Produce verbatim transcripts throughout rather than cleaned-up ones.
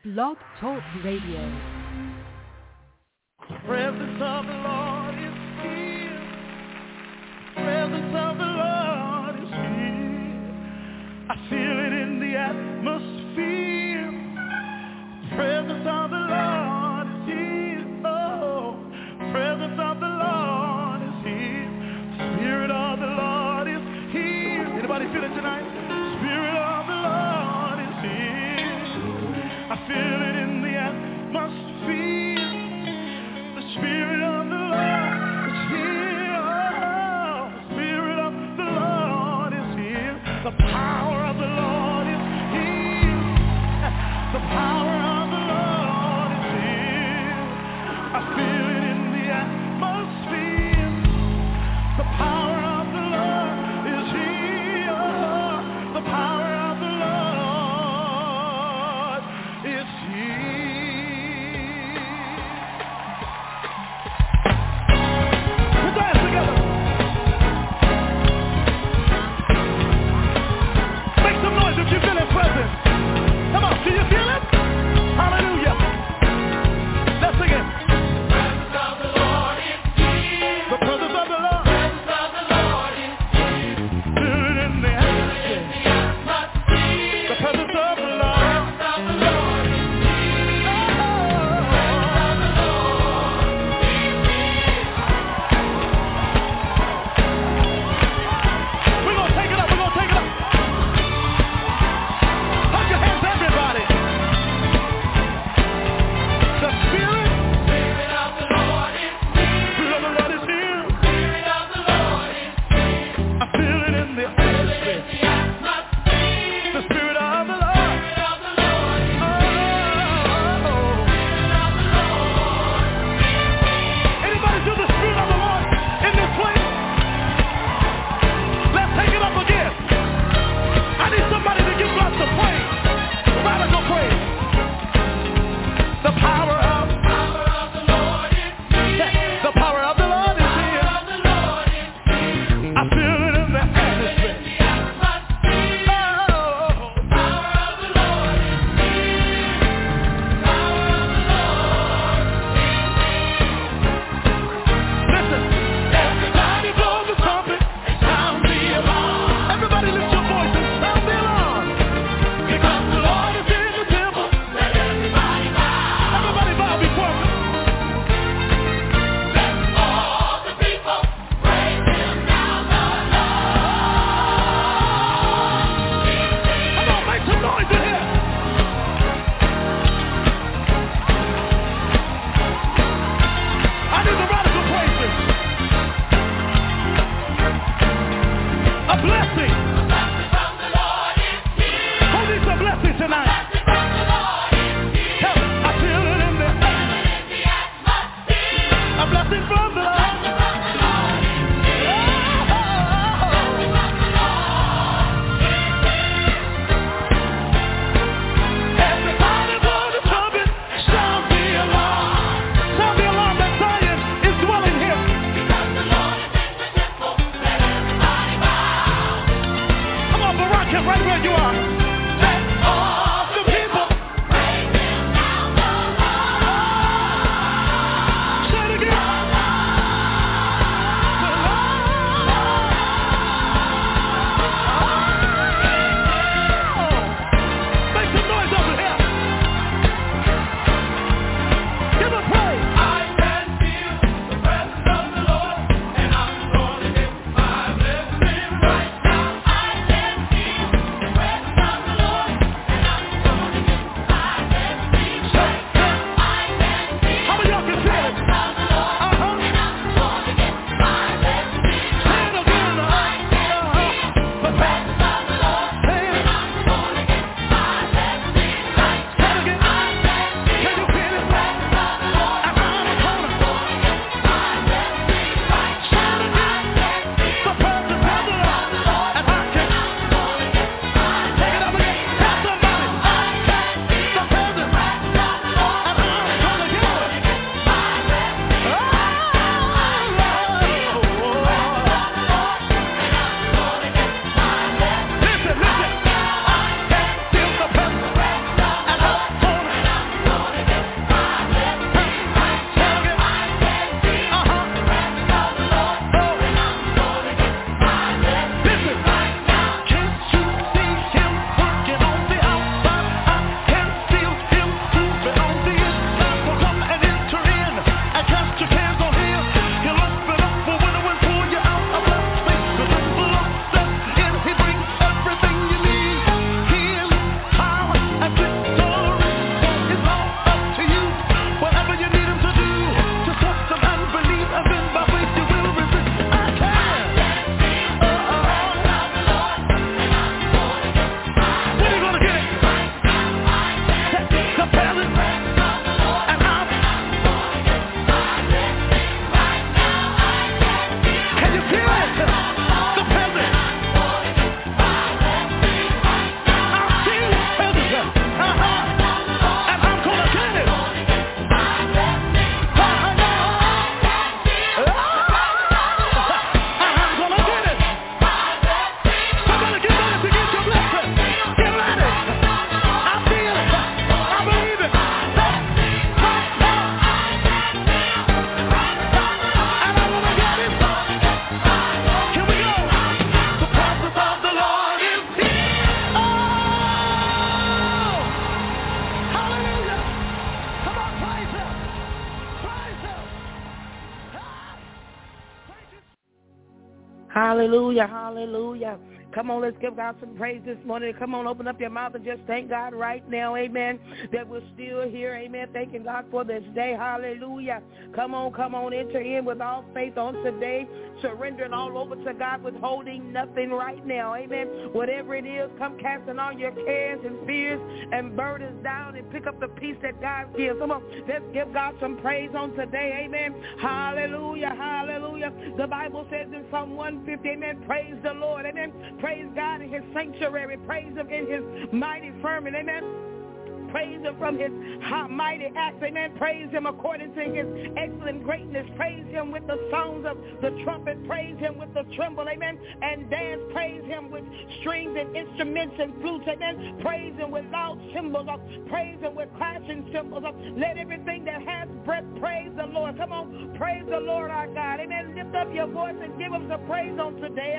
Blog Talk Radio. The presence of the Lord is here. The presence of the Lord is here. I feel it in the atmosphere. The presence of the Lord is here. Oh, the presence of the Lord is here. The Spirit of the Lord is here. Anybody feel it tonight? The Spirit of the Lord is here. I feel it in the atmosphere. The Spirit of the Lord is here. Oh, the Spirit of Hallelujah, hallelujah. Come on, let's give God some praise this morning. Come on, open up your mouth and just thank God right now, amen, that we're still here, amen, thanking God for this day, hallelujah. Come on, come on, enter in with all faith on today, surrendering all over to God, withholding nothing right now, amen. Whatever it is, come casting all your cares and fears and burdens down and pick up the peace that God gives. Come on, let's give God some praise on today, amen. Hallelujah, hallelujah. The Bible says in Psalm one fifty, amen, praise the Lord, amen. Praise God in his sanctuary. Praise him in his mighty firmament. Amen. Praise him from his high, mighty acts. Amen. Praise him according to his excellent greatness. Praise him with the songs of the trumpet. Praise him with the tremble. Amen. And dance. Praise him with strings and instruments and flutes. Amen. Praise him with loud cymbals. Praise him with clashing cymbals. Let everything that has breath praise the Lord. Come on. Praise the Lord our God. Amen. Lift up your voice and give him some praise on today.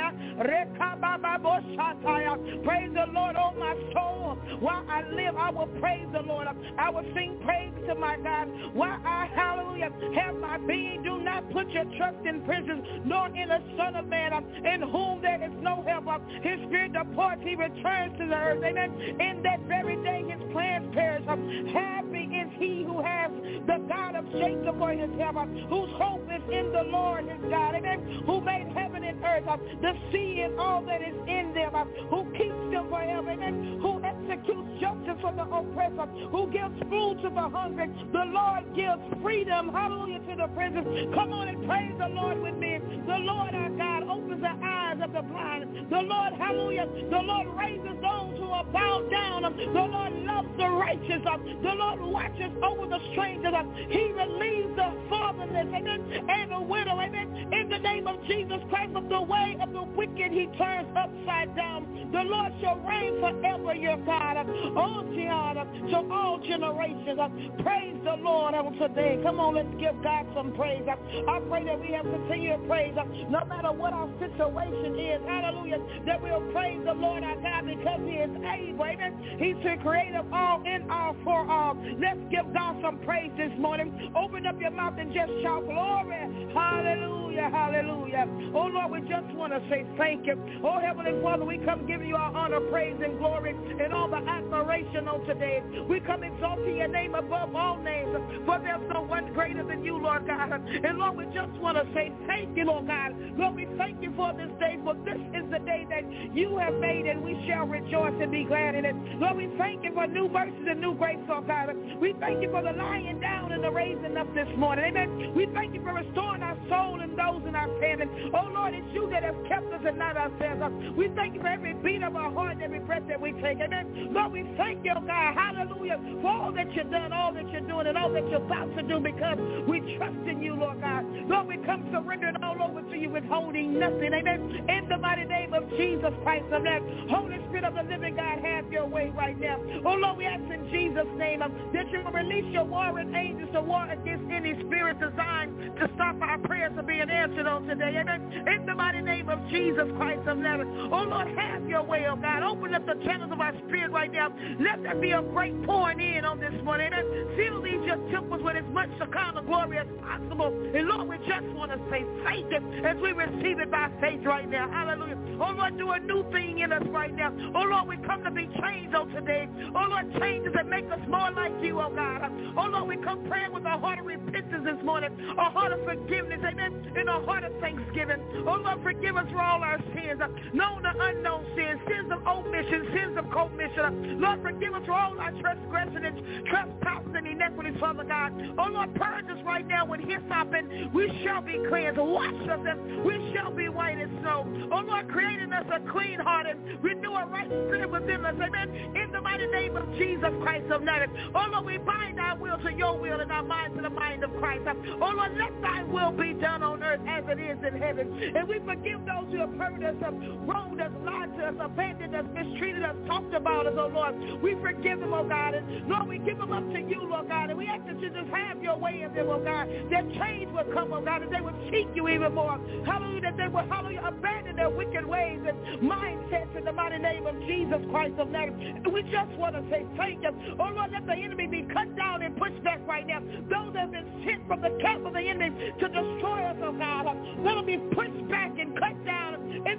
Praise the Lord, oh my soul. While I live, I will praise the Lord. I will sing praise to my God. While I, hallelujah, have my being, do not put your trust in princes, nor in a son of man, in whom there is no help. His spirit departs, he returns to the earth. Amen. In that very day, his plans perish. Happy is he who has the God of Jacob for his help, whose hope is in the Lord his God. Amen. Who made heaven and earth, the sea and all that is in them, who keeps them forever. Amen. Who executes justice for the oppressor, who gives food to the hungry. The Lord gives freedom, hallelujah, to the prisoners. Come on and praise the Lord with me. The Lord our God opens the eyes of the blind. The Lord, hallelujah, the Lord raises those who are bowed down. The Lord loves the righteous. The Lord watches over the strangers. He relieves the fatherless, amen, and the widow, amen. In the name of Jesus Christ, of the way of the wicked he turns upside down. The Lord shall reign forever, your God. Oh, Gianna, to all generations. Praise the Lord on today. Come on, let's give God some praise. I pray that we have continued praise. No matter what our situation is, hallelujah, that we'll praise the Lord our God because he is able. Amen. He's the creator of all, in all, for all. Let's give God some praise this morning. Open up your mouth and just shout glory. Hallelujah, hallelujah. Oh, Lord, we just want to say thank you. Oh, Heavenly Father, we come giving you our honor, praise, and glory and all the admiration on today. We come exalting your name above all names, for there's no one greater than you, Lord God. And Lord, we just want to say thank you, Lord God. Lord, we thank you for this day, for this is the day that you have made, and we shall rejoice and be glad in it. Lord, we thank you for new mercies and new grace, Lord God. We thank you for the lying down and the raising up this morning. Amen. We thank you for restoring our soul and those in our family. Oh, Lord, it's you that has kept us and not ourselves. We thank you for every beat of our heart and every breath that we take. Amen. Lord, we thank you, God. Hallelujah. For all that you've done, all that you're doing, and all that you're about to do, because we trust in you, Lord God. Lord, we come surrendering all over to you, withholding nothing. Amen. In the mighty name of Jesus Christ of Nazareth, Holy Spirit of the living God, have your way right now. Oh, Lord, we ask in Jesus' name um, that you will release your warring angels to war against any spirit designed to stop our prayers from being answered on today. Amen. In the mighty name of Jesus Christ of Nazareth, oh, Lord, have your way, oh God. Open up the channels of our spirit right now. Let there be a great pouring in on this morning. Amen. Seal these your temples with as much Shekinah glory as possible. And Lord, we just want to say thank you as we receive it by faith right now. Hallelujah. Oh, Lord, do a new thing in us right now. Oh, Lord, we come to be changed on today. Oh, Lord, changes that make us more like you, oh God. Oh, Lord, we come praying with a heart of repentance this morning, a heart of forgiveness, amen, and a heart of thanksgiving. Oh, Lord, forgive us for all our sins, known or unknown sins, sins of omission, sins of commission. Lord, forgive us for all our transgressions and trespasses and iniquities, Father God. Oh, Lord, purge us right now with hyssop, and we shall be cleansed. Wash us, and we shall be white as snow. Oh, Lord, create in us a clean heart and renew a right spirit within us, amen, in the mighty name of Jesus Christ of Nazareth. Oh, Lord, we bind our will to your will and our mind to the mind of Christ. Oh, Lord, let thy will be done on earth as it is in heaven. And we forgive those who have hurt us, wronged us, lied to us, abandoned us, mistreated us, talked about us, oh, Lord. We forgive them, oh, God. And, Lord, we give them up to you, Lord God. And we ask that you just have your way in them, oh, God. That change will come, oh, God, and they will seek you even more. Hallelujah, that they will, hallelujah, abandon their wicked ways and mindsets in the mighty name of Jesus Christ of Nazareth. And we just want to say thank you. Oh, Lord, let the enemy be cut down and pushed back right now. Those that have been sent from the camp of the enemy to destroy us, oh, God, let them be pushed back and cut down in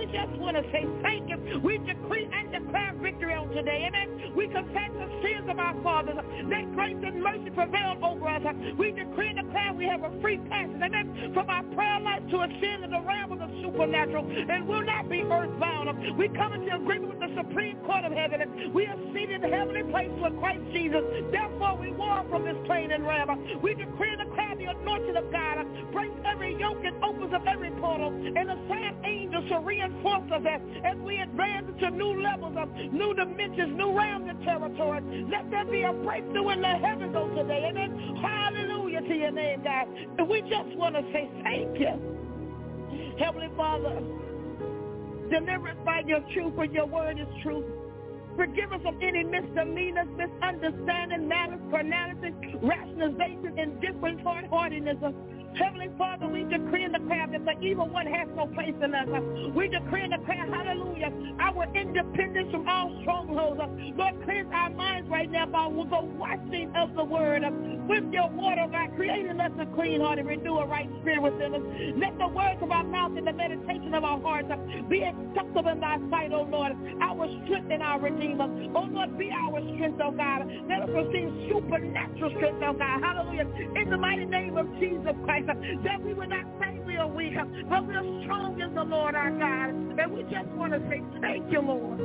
just want to say thank you. We decree and declare victory on today. Amen. We confess the sins of our fathers. Let grace and mercy prevail over us. We decree and declare we have a free passage. Amen. From our prayer life to ascend in the realm of the supernatural and will not be earthbound. We come into agreement with the Supreme Court of Heaven. We are seated in the heavenly place with Christ Jesus. Therefore, we war from this plane and realm. We decree and declare the anointing of God. Break every yoke and opens up every portal. And assign angels to reinforce us as, as we advance into new levels of new dimensions, new realms and territories. Let there be a breakthrough in the heavens on today. Amen. Hallelujah to your name, God. And we just want to say thank you. Heavenly Father, deliver us by your truth, for your word is truth. Forgive us of any misdemeanors, misunderstanding, malice, carnality, rationalization, indifference, hard-heartedness. Heavenly Father, we decree and declare that the evil one has no place in us. We decree and declare, hallelujah, our independence from all strongholds. Lord, cleanse our minds right now by the washing of the word. With your water, God, creating us a clean heart and renew a right spirit within us. Let the words of our mouth and the meditation of our hearts be acceptable in thy sight, O Lord, our strength and our redeemer. O Lord, be our strength, O God. Let us receive supernatural strength, O God. Hallelujah. In the mighty name of Jesus Christ, that we will not say we are weak, but we are strong in the Lord our God. And we just want to say thank you, Lord.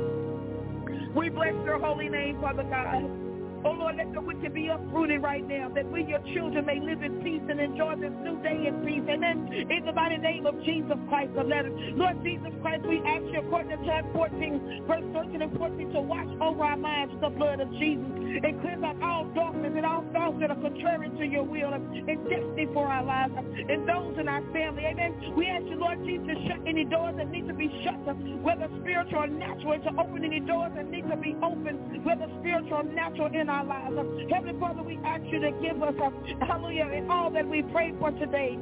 We bless your holy name, Father God. Oh, Lord, let the wicked be uprooted right now, that we, your children, may live in peace and enjoy this new day in peace. Amen. In the mighty name of Jesus Christ of Nazareth. Lord Jesus Christ, we ask you, according to John fourteen, verse thirteen and fourteen, to watch over our minds with the blood of Jesus and cleanse out all darkness and all thoughts that are contrary to your will and destiny for our lives and those in our family. Amen. We ask you, Lord Jesus, to shut any doors that need to be shut, whether spiritual or natural, and to open any doors that need to be opened, whether spiritual or natural, in our lives. Heavenly Father, we ask you to give us, a, hallelujah, in all that we pray for today.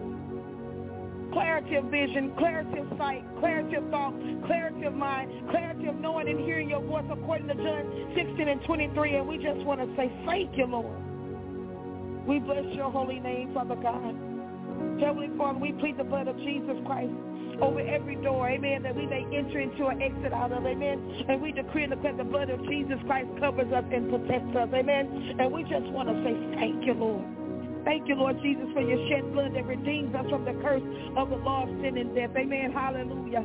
Clarity of vision, clarity of sight, clarity of thought, clarity of mind, clarity of knowing and hearing your voice according to John sixteen and twenty-three. And we just want to say thank you, Lord. We bless your holy name, Father God. Heavenly Father, we plead the blood of Jesus Christ over every door, amen, that we may enter into or exit out of, amen. And we decree and declare the blood of Jesus Christ covers us and protects us, amen. And we just want to say thank you, Lord. Thank you, Lord Jesus, for your shed blood that redeems us from the curse of the law of sin and death, amen. Hallelujah.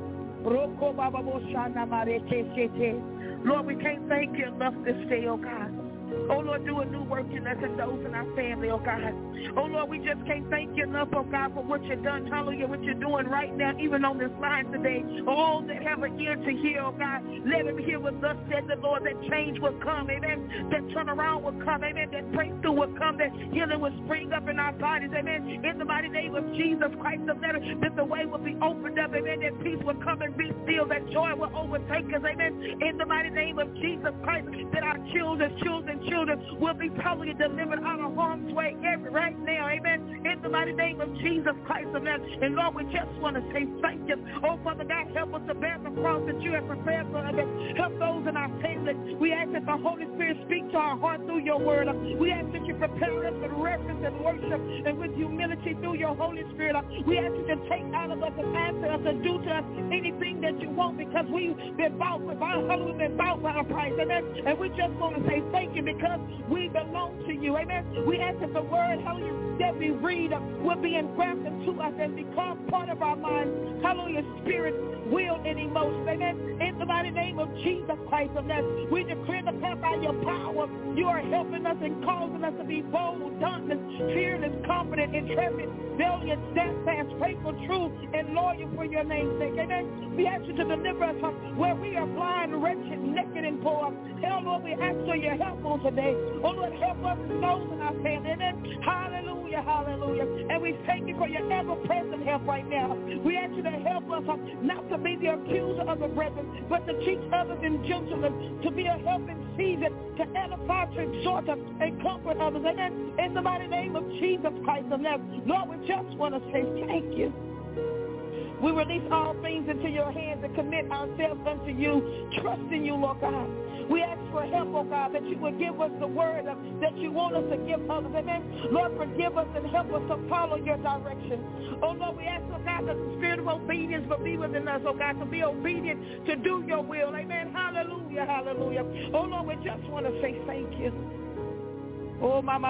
Lord, we can't thank you enough this day, oh God. Oh, Lord, do a new work in us and those in our family, oh God. Oh, Lord, we just can't thank you enough, oh God, for what you've done, hallelujah, what you're doing right now, even on this line today. All that have an ear to hear, oh God, let them hear what thus said the Lord, that change will come, amen, that turnaround will come, amen, that breakthrough will come, that healing will spring up in our bodies, amen, in the mighty name of Jesus Christ of Nazareth, that the way will be opened up, amen, that peace will come and be still, that joy will overtake us, amen, in the mighty name of Jesus Christ, that our children, children, children will be totally delivered out of harm's way every right now, amen, in the mighty name of Jesus Christ of Nazareth. And Lord, we just want to say thank you. Oh, Father God, help us to bear the cross that you have prepared for us. Help those in our family. We ask that the Holy Spirit speak to our heart through your word. We ask that you prepare us with reverence and worship and with humility through your Holy Spirit. We ask you to take out of us and answer us and do to us anything that you want, because we've been bought with our hallelujah, we've been bought by a price, amen. And we just want to say thank you, because we belong to you, amen. We ask that the word, hallelujah, that we read will be engrafted to us and become part of our mind, hallelujah, spirit, will, and emotion, amen. In the mighty name of Jesus Christ of Nazareth, we declare the power by your power. You are helping us and causing us to be bold, dauntless, fearless, confident, intrepid, valiant, steadfast, faithful, true, and loyal for your name's sake, amen. We ask you to deliver us from where we are blind, wretched, naked, and poor. Hell, Lord, we ask for your help on today. Oh, Lord, help us and those in our family, amen. Hallelujah, hallelujah. And we thank you for your ever-present help right now. We ask you to help us uh, not to be the accuser of the brethren, but to teach others in gentleness, to be a helping season, to edify, to exhort us, and comfort others, amen. In the mighty name of Jesus Christ of Nazareth, Lord, we just want to say thank you. We release all things into your hands and commit ourselves unto you, trusting you, Lord God. We ask for help, oh God, that you would give us the word uh, that you want us to give others. Amen. Lord, forgive us and help us to follow your direction. Oh Lord, we ask, oh God, that the spirit of obedience will be within us, oh God, to be obedient to do your will. Amen. Hallelujah, hallelujah. Oh Lord, we just want to say thank you. Oh, mama,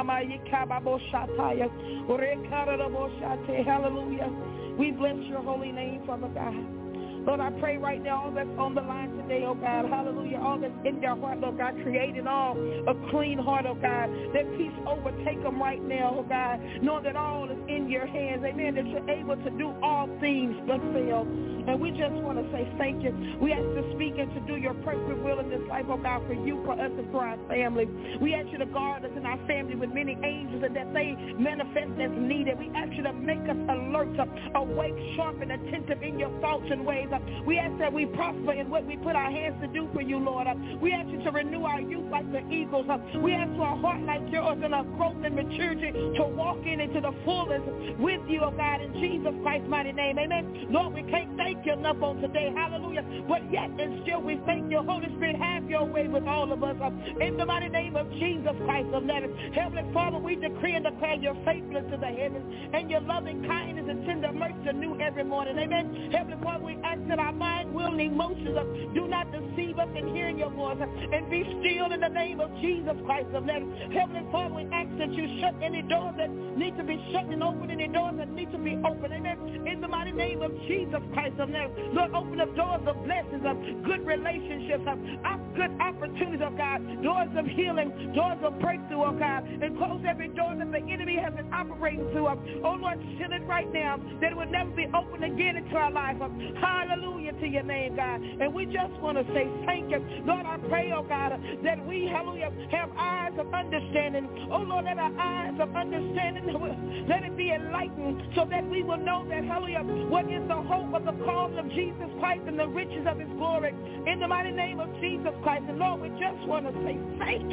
hallelujah. We bless your holy name, Father God. Lord, I pray right now all that's on the line today, oh God, hallelujah, all that's in their heart, Lord God, creating all a clean heart, oh God, that peace overtake them right now, oh God, knowing that all is in your hands, amen, that you're able to do all things but fail. And we just want to say thank you. We ask to speak and to do your perfect will in this life, oh God, for you, for us, and for our family. We ask you to guard us and our family with many angels and that they manifest as needed. We ask you to make us alert, awake, sharp, and attentive in your thoughts and ways. We ask that we prosper in what we put our hands to do for you, Lord. We ask you to renew our youth like the eagles. We ask for a heart like yours and a growth and maturity to walk in into the fullness with you, oh God, in Jesus Christ's mighty name. Amen. Lord, we can't thank you enough on today. Hallelujah. But yet and still we thank you. Holy Spirit, have your way with all of us. In the mighty name of Jesus Christ of Nazareth. Heavenly Father, we decree and declare your faithfulness to the heavens and your loving kindness and tender mercy new every morning. Amen. Heavenly Father, we ask that our mind, will, and emotions uh, do not deceive us in hearing your voice uh, and be still in the name of Jesus Christ of Nazareth. Heavenly Father, we ask that you shut any doors that need to be shut and open any doors that need to be open. Amen. In the mighty name of Jesus Christ of Nazareth. Lord, open up doors of blessings, of good relationships, of good opportunities, oh God, doors of healing, doors of breakthrough, oh God, and close every door that the enemy has been operating through. Oh Lord, seal it right now that it will never be opened again into our life. Hallelujah to your name, God. And we just want to say thank you. Lord, I pray, oh God, that we, hallelujah, have eyes of understanding. Oh Lord, let our eyes of understanding, let it be enlightened so that we will know that, hallelujah, what is the hope of the calling of Jesus Christ and the riches of his glory. In the mighty name of Jesus Christ. And Lord, we just want to say thank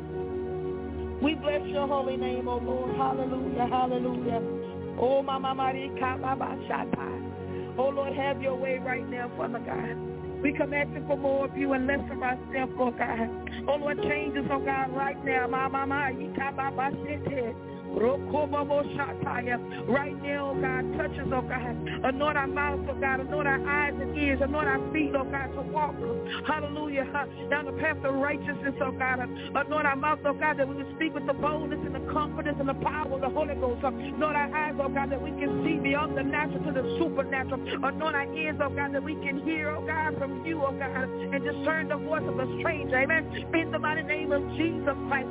you. We bless your holy name, oh Lord. Hallelujah, hallelujah. Oh, Mama Marika, Baba Shatai. Oh, Lord, have your way right now, Father God. We come asking for more of you and less of ourselves, Lord God. Oh, Lord, change us, oh God, right now. Mama Marika, Baba Shatai. Right now, oh God, touch us, oh God. Anoint our mouths, oh God. Anoint our eyes and ears. Anoint our feet, oh God, to walk, hallelujah, down the path of righteousness, oh God. Anoint our mouth, oh God, that we can speak with the boldness and the confidence and the power of the Holy Ghost. Anoint our eyes, oh God, that we can see beyond the natural to the supernatural. Anoint our ears, oh God, that we can hear, oh God, from you, oh God, and discern the voice of a stranger. Amen. In the mighty name of Jesus Christ.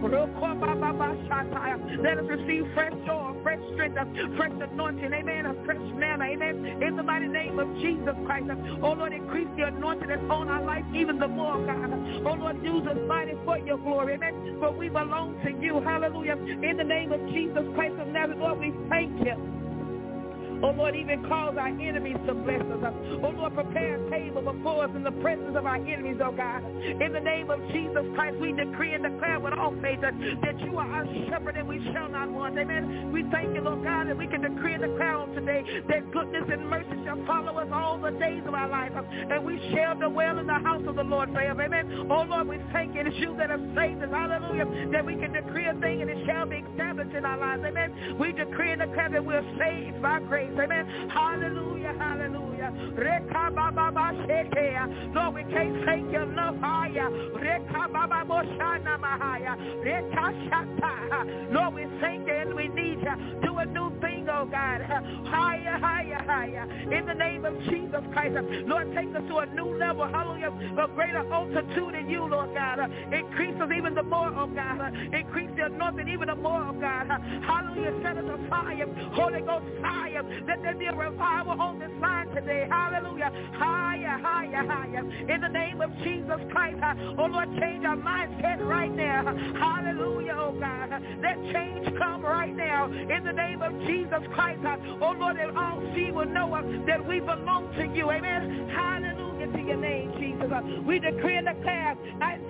Let us receive fresh joy, fresh strength, fresh anointing, amen, a fresh manner, amen, in the mighty name of Jesus Christ. Oh Lord, increase the anointing that's on our life even the more, God. Oh Lord, use us mighty for your glory, amen, for we belong to you, hallelujah, in the name of Jesus Christ of Nazareth. Lord, we thank you. Oh, Lord, even cause our enemies to bless us. Oh, Lord, prepare a table before us in the presence of our enemies, oh, God. In the name of Jesus Christ, we decree and declare with all faith that, that you are our shepherd and we shall not want. Amen. We thank you, Lord God, that we can decree and declare on today that goodness and mercy shall follow us all the days of our life. And we shall dwell in the house of the Lord forever. Amen. Oh, Lord, we thank you. It's you that have saved us. Hallelujah. That we can decree a thing and it shall be established in our lives. Amen. We decree and declare that we're saved by grace. Amen. Hallelujah, hallelujah. Lord, we can't thank you enough. Lord, we thank you and we need you. Do a new thing, oh God. Higher, higher, higher. In the name of Jesus Christ. Lord, take us to a new level. Hallelujah. A greater altitude in you, Lord God. Increase us even the more, oh God. Increase the anointing even the more, oh God. Hallelujah. Set us afire. Holy Ghost fire. Let there be a revival on this line today. Hallelujah. Higher, higher, higher. In the name of Jesus Christ. Oh Lord, change our mindset right now. Hallelujah, oh God. Let change come right now. In the name of Jesus Christ. Oh Lord, that all see will know that we belong to you. Amen. Hallelujah to your name, Jesus. We decree and declare Isaiah fifty-five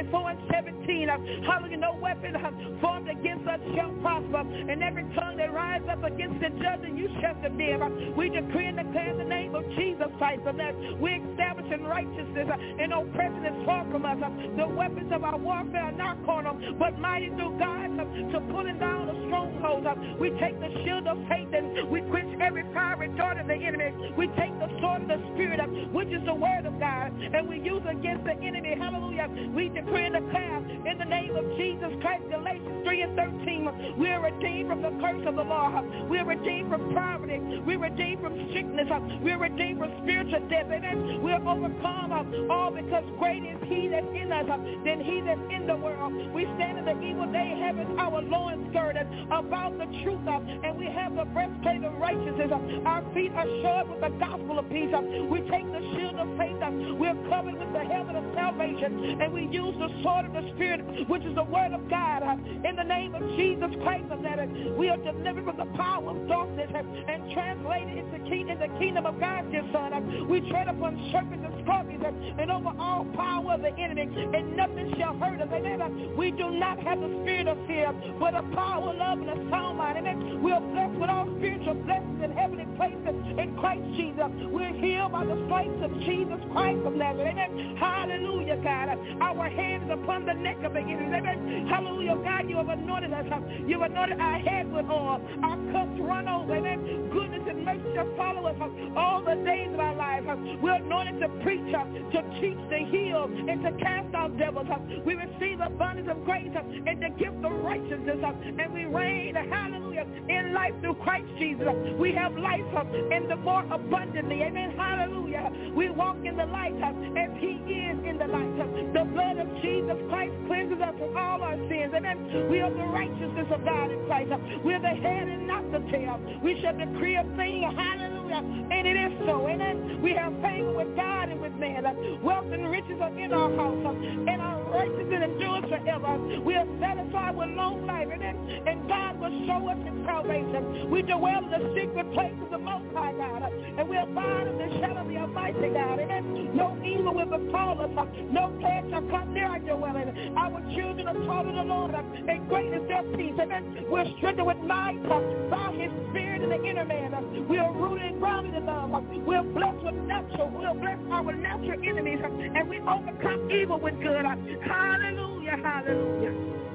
twenty-four and seventeen. Uh, hallelujah, no weapon uh, formed against us shall prosper, and every tongue that rises up against the judgment you shall condemn. Uh, we decree and declare in the name of Jesus Christ of that we establish in righteousness uh, and oppression is far from us. Uh, the weapons of our warfare are not carnal, but mighty through God uh, to pulling down the strongholds. Uh, we take the shield of faith and we quench every fiery dart of the enemy. We take the sword of the Spirit, uh, which is the word of God, and we use against the enemy. Hallelujah. We decree and declare in the name of Jesus Christ, Galatians three and thirteen, we are redeemed from the curse of the law. We are redeemed from poverty. We are redeemed from sickness. We are redeemed from spiritual death. Amen. We are overcome all because great is he that's in us than he that's in the world. We stand in the evil day having our loins girded about the truth, and we have the breastplate of righteousness. Our feet are shod with the gospel of peace. We take the shield of faith. We're covered with the helmet of salvation, and we use the sword of the Spirit, which is the word of God. In the name of Jesus Christ of Nazareth, we are delivered from the power of darkness and translated into the kingdom of God, dear son. We tread upon serpents and scorpions and over all power of the enemy, and nothing shall hurt us. Amen. We do not have the spirit of fear, but a power, love, and a sound mind. Amen. We are blessed with all spiritual blessings in heavenly places in Christ Jesus. We're healed by the stripes of Jesus Christ of Nazareth. Amen. Hallelujah, God. Our hands upon the neck of the enemy. Amen. Hallelujah, God. You have anointed us. You have anointed our head with oil. Our cups run over. Amen. Goodness and mercy shall follow us all the days of our lives. We're anointed to preach, to teach, to heal, and to cast out devils. We receive abundance of grace and the gift of righteousness, and we reign, hallelujah, in life through Christ Jesus. We have life and the more abundantly. Amen. Hallelujah. We walk in the light as he is in the light. The blood of Jesus Christ cleanses us from all our sins. Amen. We are the righteousness of God in Christ. We're the head and not the tail. We shall decree a thing, hallelujah, and it is so. Amen. We have favor with God and with man. Wealth and riches are in our house, and our righteousness endures forever. We are satisfied with long life. Amen. And God will show us his salvation. We dwell in the secret place of the Most High God, and we abide in the shadow of the Almighty God. Amen. No evil will befall us. No plague shall come near our dwelling. Our children are taught of the Lord, and great is their peace. Amen. We're strengthened with might by his Spirit in the inner man. We are rooted and grounded in love. We are blessed with natural. We are blessed our natural enemies, and we overcome evil with good. Hallelujah, hallelujah.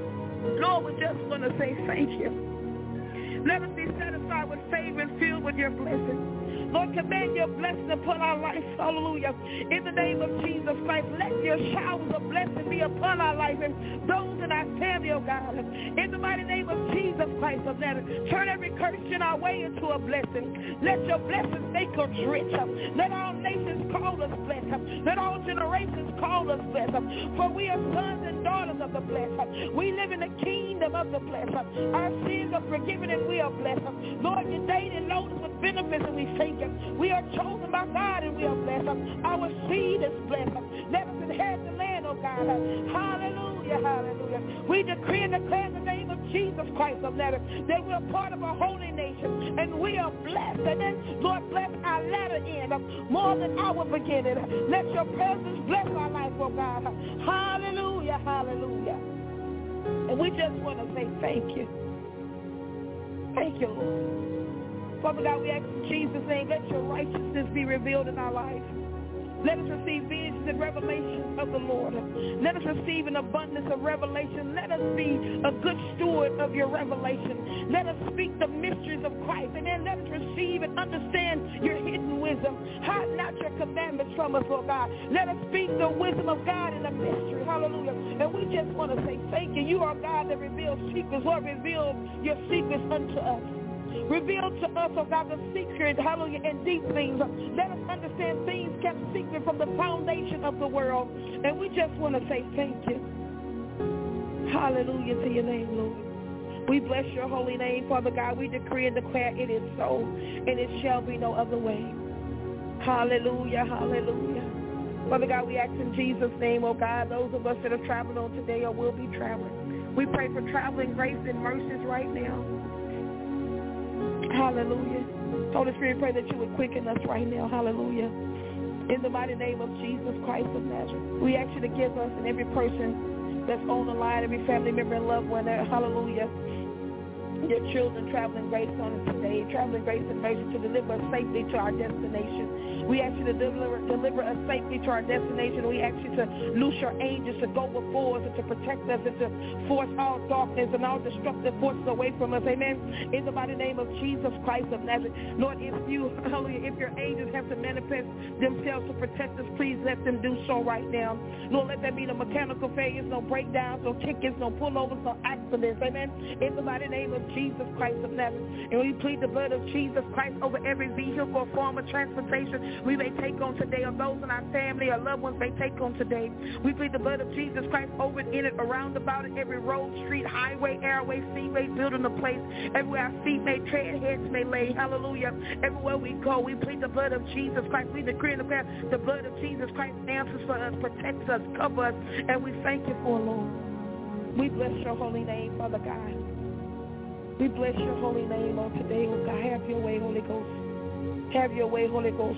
Lord, we just want to say thank you. Let us be satisfied with favor and filled with your blessings. Lord, command your blessing upon our life. Hallelujah. In the name of Jesus Christ, let your showers of blessing be upon our life and those in our family, oh God. In the mighty name of Jesus Christ of Nazareth, turn every curse in our way into a blessing. Let your blessings make us rich. Let all nations call us blessed. Let all generations call us blessed. For we are sons and daughters of the blessed. We live in the kingdom of the blessed. Our sins are forgiven and we are blessed. Lord, your daily load us with benefits and we thank you. We are chosen by God and we are blessed. Our seed is blessed. Let us inherit the land, oh God. Hallelujah, hallelujah. We decree and declare in the name of Jesus Christ of Nazareth that we are part of a holy nation and we are blessed. And then, Lord, bless our latter end more than our beginning. Let your presence bless our life, oh God. Hallelujah, hallelujah. And we just want to say thank you. Thank you, Lord. Father God, we ask in Jesus' name, let your righteousness be revealed in our life. Let us receive visions and revelations of the Lord. Let us receive an abundance of revelation. Let us be a good steward of your revelation. Let us speak the mysteries of Christ. And then let us receive and understand your hidden wisdom. Hide not your commandments from us, Lord God. Let us speak the wisdom of God in the mystery. Hallelujah. And we just want to say thank you. You are God that reveals secrets. Lord, reveal your secrets unto us. Reveal to us, oh God, the secret, hallelujah, and deep things. Let us understand things kept secret from the foundation of the world. And we just want to say thank you. Hallelujah to your name, Lord. We bless your holy name, Father God. We decree and declare it is so, and it shall be no other way. Hallelujah, hallelujah. Father God, we ask in Jesus' name, oh God, those of us that are traveling on today or will be traveling. We pray for traveling grace and mercies right now. Hallelujah. Holy Spirit, pray that you would quicken us right now. Hallelujah. In the mighty name of Jesus Christ of Nazareth, we ask you to give us and every person that's on the line, every family member and loved one, hallelujah. Your children traveling grace on us today, traveling grace and mercy to deliver us safely to our destination. We ask you to deliver, deliver us safely to our destination. We ask you to loose your angels to go before us and to protect us and to force all darkness and all destructive forces away from us. Amen. In the mighty name of Jesus Christ of Nazareth. Lord, if you, hallelujah, if your angels have to manifest themselves to protect us, please let them do so right now. Lord, let there be no mechanical failures, no breakdowns, no tickets, no pullovers, no accidents. Amen. In the mighty name of Jesus Christ of Nazareth. And we plead the blood of Jesus Christ over every vehicle or form of transportation we may take on today, or those in our family or loved ones may take on today. We plead the blood of Jesus Christ over it, in it, around about it, every road, street, highway, airway, seaway, building a place, everywhere our feet may tread, heads may lay. Hallelujah. Everywhere we go, we plead the blood of Jesus Christ. We decree and declare the blood of Jesus Christ answers for us, protects us, covers us, and we thank you for it, Lord. We bless your holy name, Father God. We bless your holy name on today, oh God. Have your way, Holy Ghost. Have your way, Holy Ghost.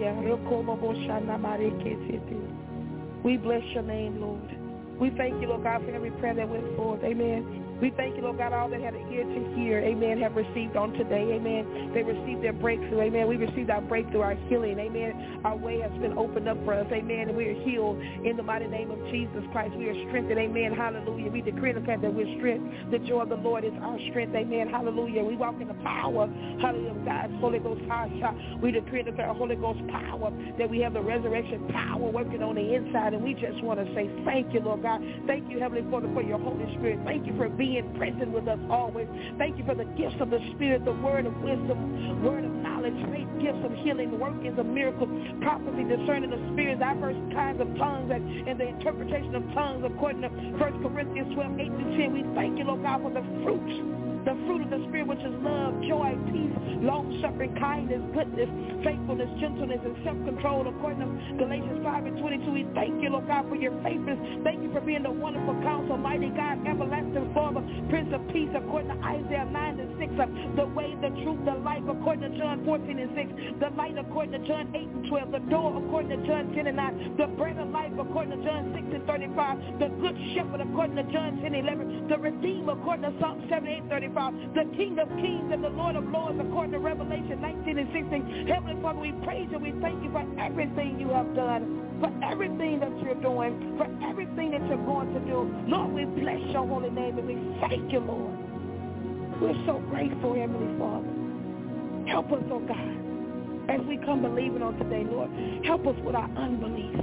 We bless your name, Lord. We thank you, Lord God, for every prayer that went forth. Amen. We thank you, Lord God, all that had an ear to hear, amen, have received on today, amen. They received their breakthrough, amen. We received our breakthrough, our healing, amen. Our way has been opened up for us, amen, and we are healed in the mighty name of Jesus Christ. We are strengthened, amen, hallelujah. We decree and declare that we're strength. The joy of the Lord is our strength, amen, hallelujah. We walk in the power, hallelujah, of God's Holy Ghost. We decree and declare Holy Ghost power, that we have the resurrection power working on the inside, and we just want to say thank you, Lord God. Thank you, Heavenly Father, for your Holy Spirit. Thank you for being being present with us always. Thank you for the gifts of the Spirit, the word of wisdom, word of knowledge, faith, gifts of healing, workings of miracles, prophecy, discerning of spirits, diverse kinds of tongues, and, and the interpretation of tongues according to First Corinthians twelve, eight to ten. We thank you, Lord God, for the fruits, the fruit of the Spirit, which is love, joy, peace, long-suffering, kindness, goodness, faithfulness, gentleness, and self-control, according to Galatians five and twenty-two. We thank you, Lord God, for your faithfulness. Thank you for being the wonderful counsel, mighty God, everlasting Father, Prince of Peace, according to Isaiah nine and six, the way, the truth, the life, according to John fourteen and six, the light, according to John eight and twelve, the door, according to John ten and nine, the bread of life, according to John six and thirty-five, the good shepherd, according to John ten and eleven, the redeemer, according to Psalm seventy-eight, thirty-five, the King of Kings and the Lord of Lords, according to Revelation nineteen and sixteen. Heavenly Father, we praise you. We thank you for everything you have done, for everything that you're doing, for everything that you're going to do. Lord, we bless your holy name, and we thank you, Lord. We're so grateful, Heavenly Father. Help us, oh God, as we come believing on today, Lord. Help us with our unbelief.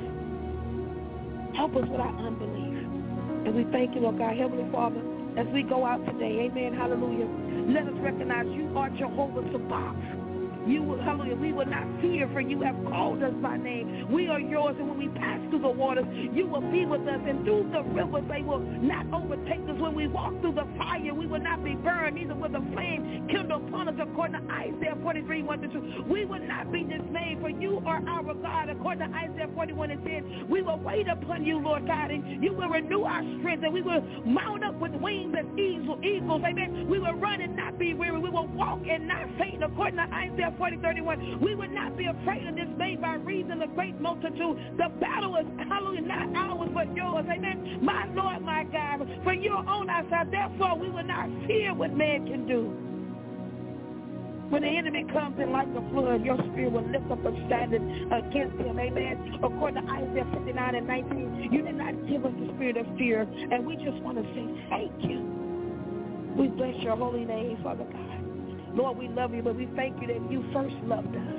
Help us with our unbelief. And we thank you, Lord God, Heavenly Father, as we go out today, amen, hallelujah. Let us recognize you are Jehovah Sabaoth. You will, hallelujah, we will not fear, for you have called us by name. We are yours, and when we pass through the waters, you will be with us. And through the rivers, they will not overtake us. When we walk through the fire, we will not be burned, neither will the flame kindle upon us, according to Isaiah forty-three, one to two. We will not be dismayed, for you are our God, according to Isaiah forty-one and ten. We will wait upon you, Lord God, and you will renew our strength, and we will mount up with wings as eagles, amen. We will run and not be weary. We will walk and not faint, according to Isaiah forty, thirty-one. We would not be afraid of dismay by reason of great multitude. The battle is, hallelujah, not ours but yours, amen. My Lord, my God, for you are on our side. Therefore, we will not fear what man can do. When the enemy comes in like a flood, your spirit will lift up a standard against him, amen. According to Isaiah fifty-nine and nineteen, you did not give us the spirit of fear, and we just want to say thank you. We bless your holy name, Father God. Lord, we love you, but we thank you that you first loved us.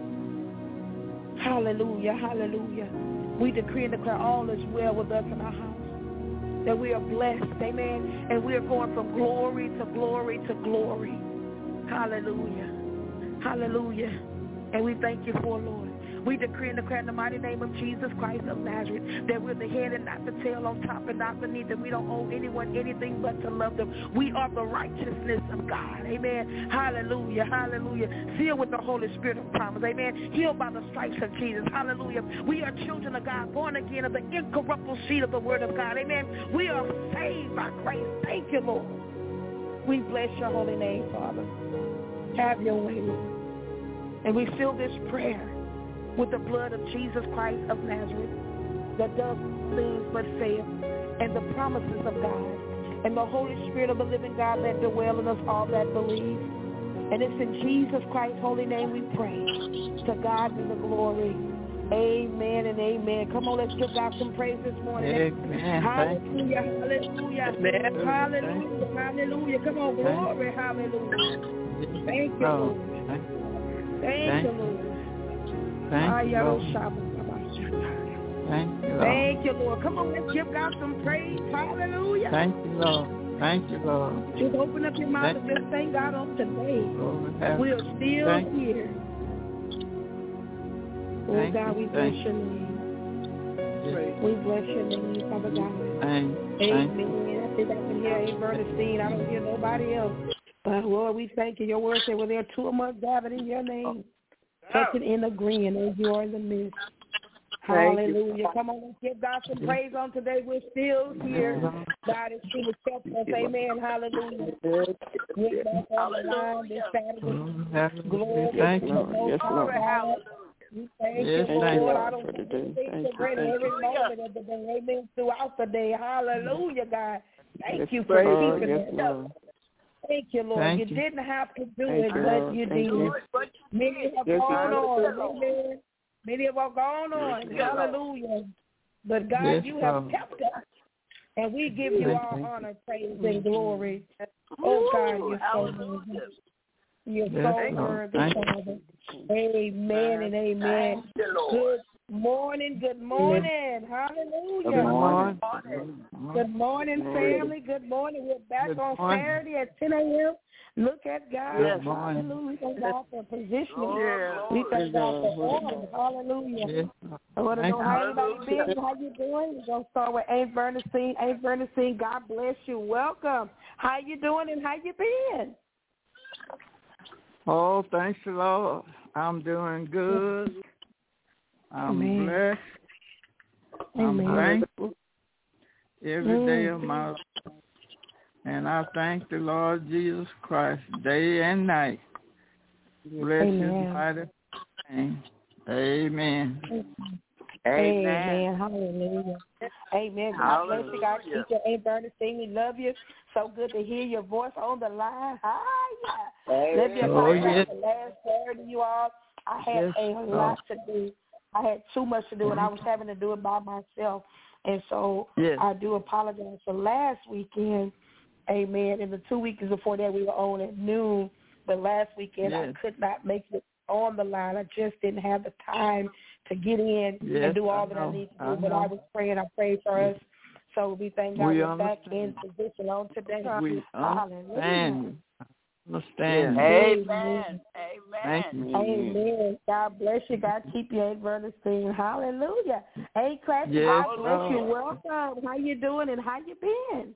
Hallelujah, hallelujah. We decree and declare all is well with us in our house, that we are blessed, amen, and we are going from glory to glory to glory. Hallelujah, hallelujah, and we thank you for, Lord. We decree and declare in the mighty name of Jesus Christ of Nazareth that we're the head and not the tail, on top and not beneath, and we don't owe anyone anything but to love them. We are the righteousness of God. Amen. Hallelujah. Hallelujah. Sealed with the Holy Spirit of promise. Amen. Healed by the stripes of Jesus. Hallelujah. We are children of God, born again of the incorruptible seed of the word of God. Amen. We are saved by grace. Thank you, Lord. We bless your holy name, Father. Have your way, Lord. And we seal this prayer with the blood of Jesus Christ of Nazareth, that does things but fail. and the promises of God, and the Holy Spirit of the living God that dwell in us all that believe. And it's in Jesus Christ's holy name we pray. To God be the glory. Amen and amen. Come on, let's give God some praise this morning. Amen. Hallelujah, hallelujah, Amen. hallelujah, hallelujah. Come on, glory, hallelujah. Thank you, Lord. Thank you, Lord. Thank you, Lord. Thank you, Lord. Thank you, Lord. Come on, let's give God some praise. Hallelujah. Thank you, Lord. Thank you, Lord. Just open up your mouth and just thank God on today. We are still thank here. Oh, thank God, you, we bless thank your name. Yes. We bless your name, Father God. Thank, Amen. thank I think I can hear Aunt Bernstein. I don't hear nobody else. But, Lord, we thank you. Your word said, well, there are two of us gathered in your name, touching in agreeing as you are in the midst. Hallelujah. Come on, let's give God some praise on today. We're still here. God is truly kept us. Amen. Hallelujah. We're back on the line this Saturday. Glory Thank to you. the Most Yes, Lord. High. We thank Yes, you, thank Lord. you I don't for think today. we think Thank the great you, thank every you. moment of the day. Amen. Throughout the day. Hallelujah, God. Thank Yes, you for Lord. keeping Yes, us. Lord. Thank you, Lord. Thank you, you. didn't have to do Thank it, you, but Lord. you Thank did. you. Many have Yes, gone you on. Amen. Many have gone on. Hallelujah. But God, Yes, you have Lord. kept us. And we give you Thank all you. honor, praise, and glory. Oh, God, you're so worthy. You're Yes, so Lord. worthy, Thank you. Father. Amen and amen. Good morning, good morning. Hallelujah. Good morning. Good morning, family. Good morning. We're back Good on morning. Saturday at ten a.m. Look at God. Good morning. Hallelujah. We thank God for positioning. Yeah. We thank God for order. Hallelujah. Yes, I want to Thank know you. how everybody been, how you doing. We're going to start with Aunt Bernstein. Aunt Bernstein, God bless you. Welcome. How you doing and how you been? Oh, thanks the Lord. I'm doing good. I'm Amen. blessed. I'm Amen. thankful every day of my life. And I thank the Lord Jesus Christ day and night. Bless Amen. his mighty name. Amen. Amen. Amen. Hallelujah. Amen. God bless you. God keep you. Aunt Bernstein, we love you. So good to hear your voice on the line. Hi, yeah. Let me Oh, apologize yes. for last Saturday, you all. I had Yes. a lot to do. I had too much to do, and I was having to do it by myself. And so Yes. I do apologize for last weekend. Amen. And the two weekends before that, we were on at noon. But last weekend, Yes. I could not make it on the line. I just didn't have the time to get in Yes, and do all I that I know. need to do. I But know. I was praying. I prayed for us. So we thank God We we're back in understand. position on today. We Hallelujah. understand. Understand. Amen. Thank you. Amen. God bless you. God keep you, Aunt Bernstein. Hallelujah. Hey, Classic, Yes, God bless you. Lord. Welcome. How you doing and how you been?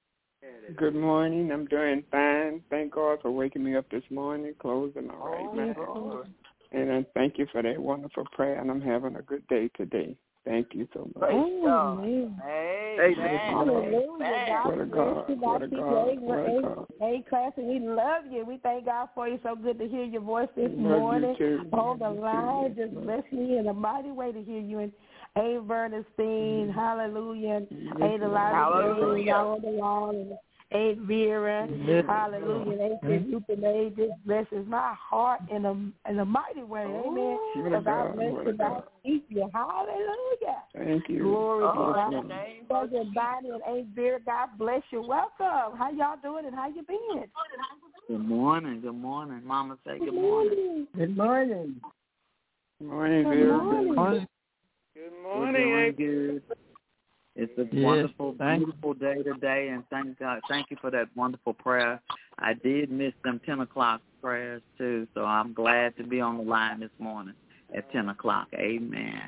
Good morning. I'm doing fine. Thank God for waking me up this morning, closing my right mind. And I thank you for that wonderful prayer, and I'm having a good day today. Thank you so much. Amen. Amen. Hallelujah. What a God God. bless you. What God a keep God. you. What a Hey, God. hey, Classic, we love you. We thank God for you. So good to hear your voice this Love morning you too. on the Love you line. too. Just bless me in a mighty way to hear you. And Aunt Bernstein, hallelujah. Aunt Elijah, y'all on the wall. And Aunt Vera, Yes. hallelujah. And Aunt Euthanasia, just blesses my heart in a in a mighty way. Amen. What So a God God. bless What you. a God God. keep you. Hallelujah. Thank you. Glory to Yes, God. Lord. Cousin Bonnie and Aunt Vera, God bless you. Welcome. How y'all doing and how you been? Good morning. Good morning. Mama say good morning. Good morning. Good morning, Good Vera. morning. Morning. Good We're doing good. It's a Yes, wonderful, thank you. beautiful day today, and thank God. Thank you for that wonderful prayer. I did miss them ten o'clock prayers too, so I'm glad to be on the line this morning at ten o'clock. Amen.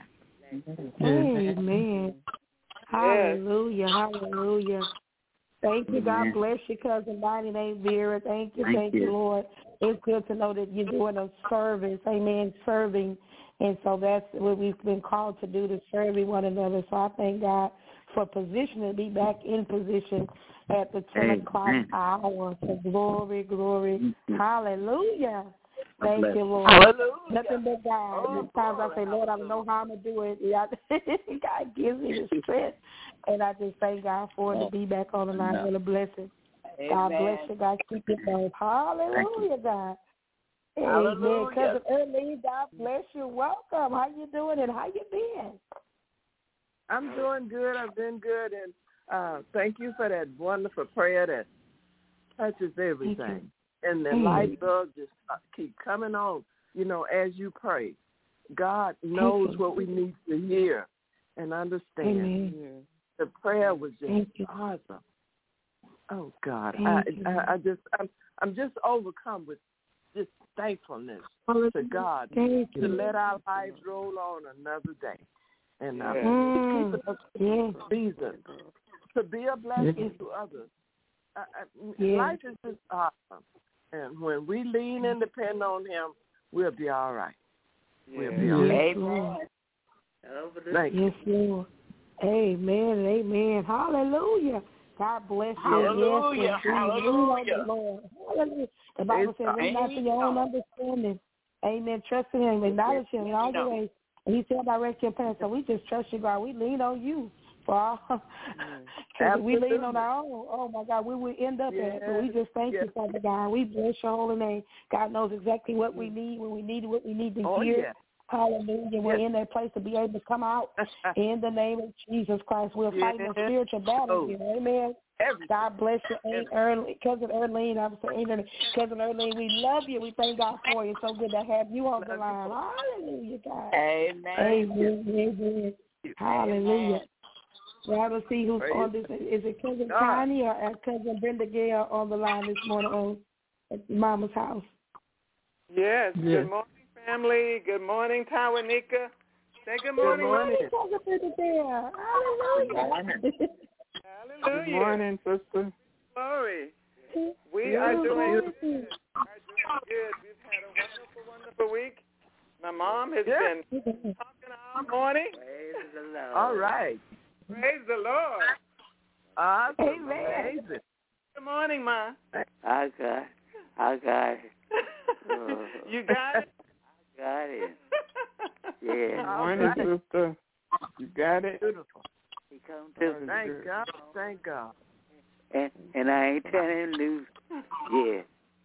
Amen. Hallelujah. Hallelujah. Thank you. God Amen. bless you, Cousin Bonnie and Aunt Vera. Thank you. Thank Thank you. you, Lord. It's good to know that you're doing a service. Amen. Serving. And so that's what we've been called to do, to serve one another. So I thank God for position to be back in position at the ten Amen. o'clock hour. So glory, glory. Mhm. Hallelujah. Thank you, Lord. Hallelujah. Nothing but God. Oh, Sometimes I say, Lord, I don't know how I'm going to do it. Yeah. God gives me the strength. And I just thank God for it to be back on the line. No. What a blessing. Amen. God bless you. God keep you both. Hallelujah, God. Hallelujah. Amen. Cousin Earlene, God bless you. Welcome. How you doing and how you been? I'm doing good. I've been good. And uh, thank you for that wonderful prayer that touches everything. And the Mm. light bulb just uh, keep coming on, you know, as you pray. God knows what we need to hear and understand. Amen. The prayer was just Thank you. awesome. Oh God, Thank I, you. I I just I'm I'm just overcome with just thankfulness Hallelujah. to God Thank to you. let our lives roll on another day, and uh, Mm. keep us Yeah. reason to be a blessing to others. Uh, uh, Yeah. Life is just awesome, and when we lean and depend on Him, we'll be all right. We'll be all right. Amen. Thank you. Yes, Lord. Amen and amen. Hallelujah. God bless you. Hallelujah. Yes, and we lean on the Hallelujah. Lord. Hallelujah. The Bible says, lean not to your own understanding. Amen. Trust in Him. Acknowledge Him in all your ways. And He shall direct your path. So we just trust you, God. We lean on you. For all. If we lean on our own, oh, my God, we will end up Yes. at. So we just thank Yes. you, Father God. We bless your holy name. God knows exactly what we need, when we need what we need to Oh, hear. yeah. Hallelujah. We're Yes. in that place to be able to come out in the name of Jesus Christ. We're Yes. fighting a spiritual battle Oh. here. Amen. Everything. God bless you, Aunt Early, Cousin Erlene. I was saying, Cousin Erlene, we love you. We thank God for you. So good to have you on the line. Hallelujah, God. Amen. Amen. Amen. Hallelujah. Well, let's see who's Praise on this. Is it Cousin God. Connie or uh, Cousin Brenda Gale on the line this morning on at Mama's house? Yes. Yes. Good morning, family. Good morning, Tawanika. Say good morning. Good morning. Cousin Brenda Gale. Hallelujah. Hallelujah. Good morning, sister. Glory. We are doing good. We are doing good. We've had a wonderful, wonderful week. My mom has Yeah. been talking all morning. Praise the Lord. All right. Praise the Lord. Awesome. Amen. Amazing. Good morning, Ma. I got, I got it. You got it? Got it. Yeah. All morning, right. sister. You got it? Beautiful. He come to, Thank God. Thank God. and, and I ain't telling him loose. Yeah.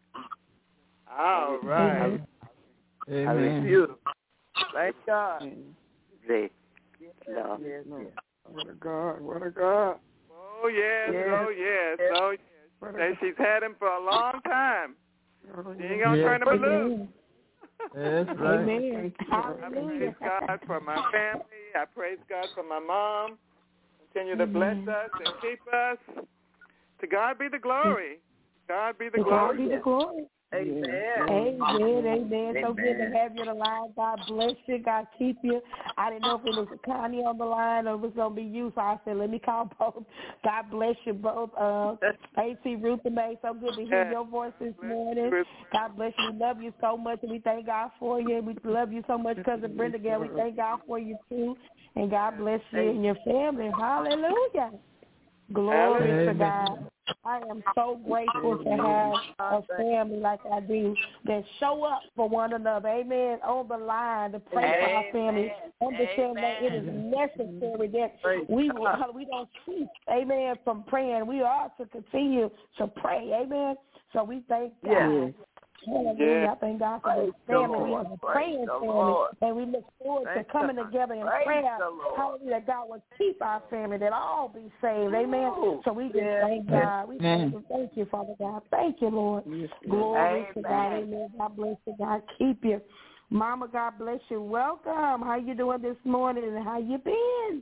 All right. Amen. Beautiful. Thank God. Say, Lord. Yes, yes. What a God. What a God. Oh, yes. Yes. Oh, yes. Oh, yes. Say she's had him for a long time. She ain't going to Yes. turn him loose. That's right. Amen. I Hallelujah. praise God for my family. I praise God for my mom. Continue to bless us and keep us. To God be the glory. God be the To God glory. be the glory. Amen. Amen, amen. So good to have you on the line. God bless you. God keep you. I didn't know if it was Connie on the line or if it was going to be you, so I said, let me call both. God bless you both. Uh, A T Ruth and May, so good to hear your voice this morning. God bless you. We love you so much, and we thank God for you. We love you so much, Cousin Brenda Gale. We thank God for you, too. And God bless you and your family. Hallelujah. Glory Amen. to God. I am so grateful to have a family like I do that show up for one another. Amen. On the line to pray for our family. Understand that it is necessary that we we don't cease, amen, from praying. We are to continue to pray. Amen. So we thank God. Yeah. Hallelujah. Yeah. I thank God for this family. We are a praying family, and we look forward Thank to coming God. together in Praise prayer. the Lord. Hallelujah. That God will keep our family, that all be saved. Amen. So we just Yeah. thank God. We thank you, thank you, Father God. Thank you, Lord. Glory to God. Amen. God bless you. God keep you. Mama, God bless you. Welcome. How you doing this morning, and how you been?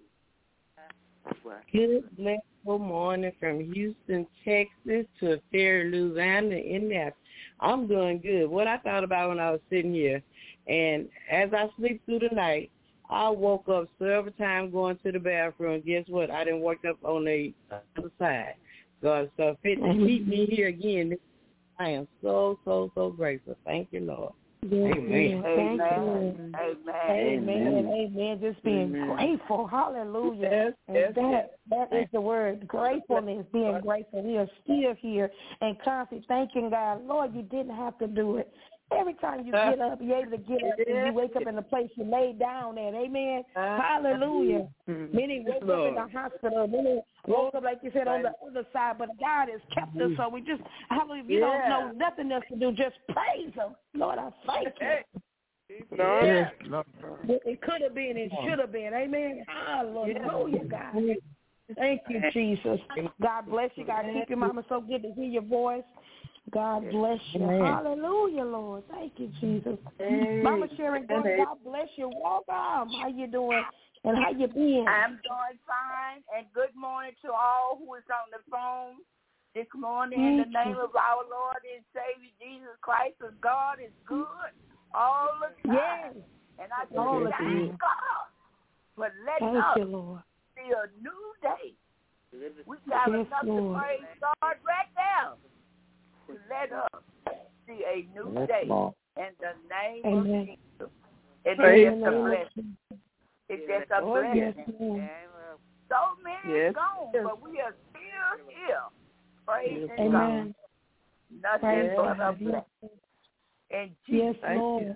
Good, blessed morning from Houston, Texas to Fair, Louisiana, Indianapolis. I'm doing good. What I thought about when I was sitting here, and as I sleep through the night, I woke up several times going to the bathroom. Guess what? I didn't wake up on the other side. God saw fit to keep me here again. I am so, so, so grateful. Thank you, Lord. Yes, Amen. Thank you. Amen. Amen. Amen. Amen. Just being Amen. grateful. Hallelujah. Yes, and yes, that that is the word. Gratefulness, being grateful. We are still here and constantly thanking God. Lord, you didn't have to do it. Every time you get up, you're able to get up and you wake up in the place you laid down at. Amen. Hallelujah. Many woke up in the hospital. Many woke up, like you said, on the other side. But God has kept us, so we just, hallelujah, if you don't know nothing else to do, just praise him. Lord, I thank you. Yeah. It could have been, it should have been. Amen. Hallelujah, God. Thank you, Jesus. God bless you. God keep you, Mama. So good to hear your voice. God bless you. Amen. Hallelujah, Lord. Thank you, Jesus. Amen. Mama Sharon, God, God bless you. Welcome. How you doing? And how you been? I'm doing fine. And good morning to all who is on the phone this morning. Thank in the name you. Of our Lord and Savior Jesus Christ, because God is good all the time. Yes. And I just thank God for letting thank us you, Lord. see a new day. We got yes, enough Lord. To praise God right now to let us see a new yes, day Lord. In the name Amen. Of Jesus. It is just a blessing. It's just a blessing. Yes, so many yes. gone, but we are still here. Praise yes, God. Nothing yes. but a blessing. In Jesus' yes, Lord.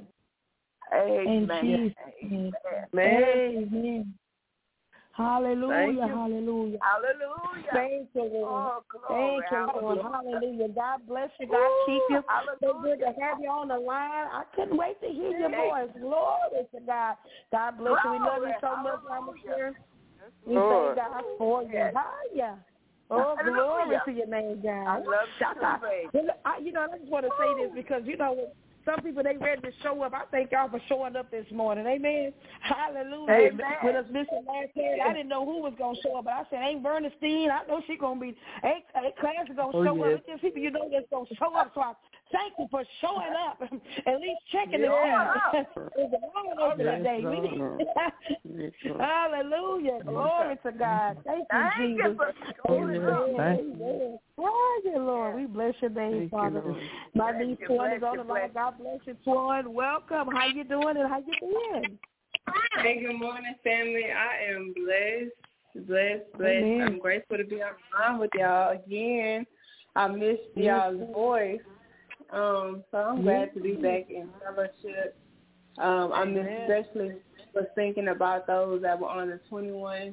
Amen. In Jesus' name. Amen. Hallelujah, hallelujah. Hallelujah. Thank you, Lord. Oh, Thank you, Lord. Hallelujah. God bless you. God Ooh, keep you. Hallelujah. So good to have you on the line. I couldn't wait to hear your voice. Glory to God. God bless you. We love you so much, Mama Sharon. We thank God for you. Hallelujah. Oh, glory to your name, God. I love you. I, you know, I just want to say this because, you know, some people, they ready to show up. I thank y'all for showing up this morning. Amen. Hallelujah. Amen. With us missing last night, I didn't know who was going to show up, but I said, ain't Bernstein. I know she's going to be, ain't, ain't Clarence is going to oh, show yes. up. It's just people you know that's going to show up. So I thank you for showing up, at least checking yeah. the team. It's a long over today. We need Hallelujah. Glory to God. Thank you, thank Jesus. You thank you. Thank you, Lord. We bless your name, Father. My niece Twan is on the line. God bless you, Twan. Welcome. How you doing and how you been? Hey, good morning, family. I am blessed, blessed, blessed. Amen. I'm grateful to be on the line with y'all again. I missed y'all's voice. Um, so I'm glad to be back in fellowship. Um, I especially was thinking about those that were on the twenty-one,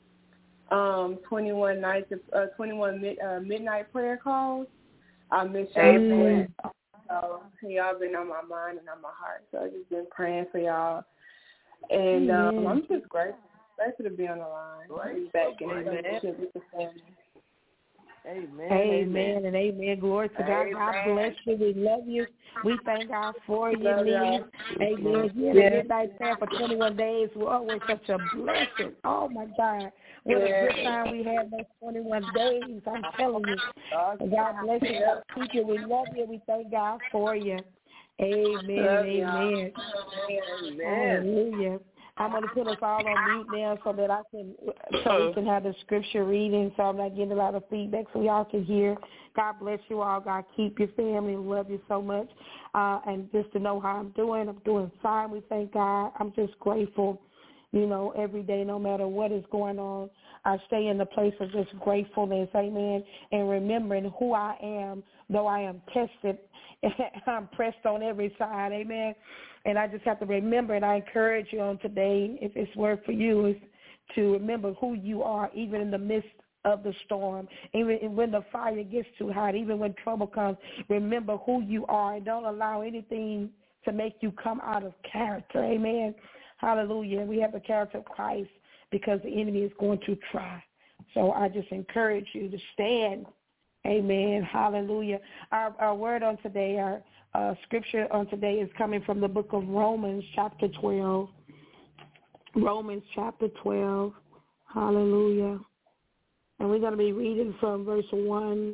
um, twenty-one nights, of, uh, twenty-one mid, uh, midnight prayer calls. I miss y'all. So y'all been on my mind and on my heart. So I've just been praying for y'all, and um, I'm just grateful, grateful to be on the line, back in fellowship with the family. Amen. Amen and amen. Glory to God. Amen. God bless you. We love you. We thank God for you, niece. Amen. You had a midnight prayer for twenty-one days. Oh, it was such a blessing. Oh, my God. What a good time we had those twenty-one days. I'm telling you. God bless you. Keep you. We love you. We thank God for you. Amen and amen. Amen. Hallelujah. I'm going to put us all on mute now so that I can, so we can have the scripture reading, so I'm not getting a lot of feedback so y'all can hear. God bless you all. God keep your family. Love you so much. Uh, and just to know how I'm doing, I'm doing fine. We thank God. I'm just grateful, you know, every day, no matter what is going on. I stay in the place of just gratefulness, amen, and remembering who I am, though I am tested. I'm pressed on every side, amen. And I just have to remember, and I encourage you on today, if it's word for you, is to remember who you are, even in the midst of the storm, even when the fire gets too hot, even when trouble comes. Remember who you are, and don't allow anything to make you come out of character, amen. Hallelujah. We have the character of Christ because the enemy is going to try. So I just encourage you to stand. Amen. Hallelujah. Our, our word on today, our uh, scripture on today is coming from the book of Romans, chapter twelve. Romans, chapter twelve. Hallelujah. And we're going to be reading from verse one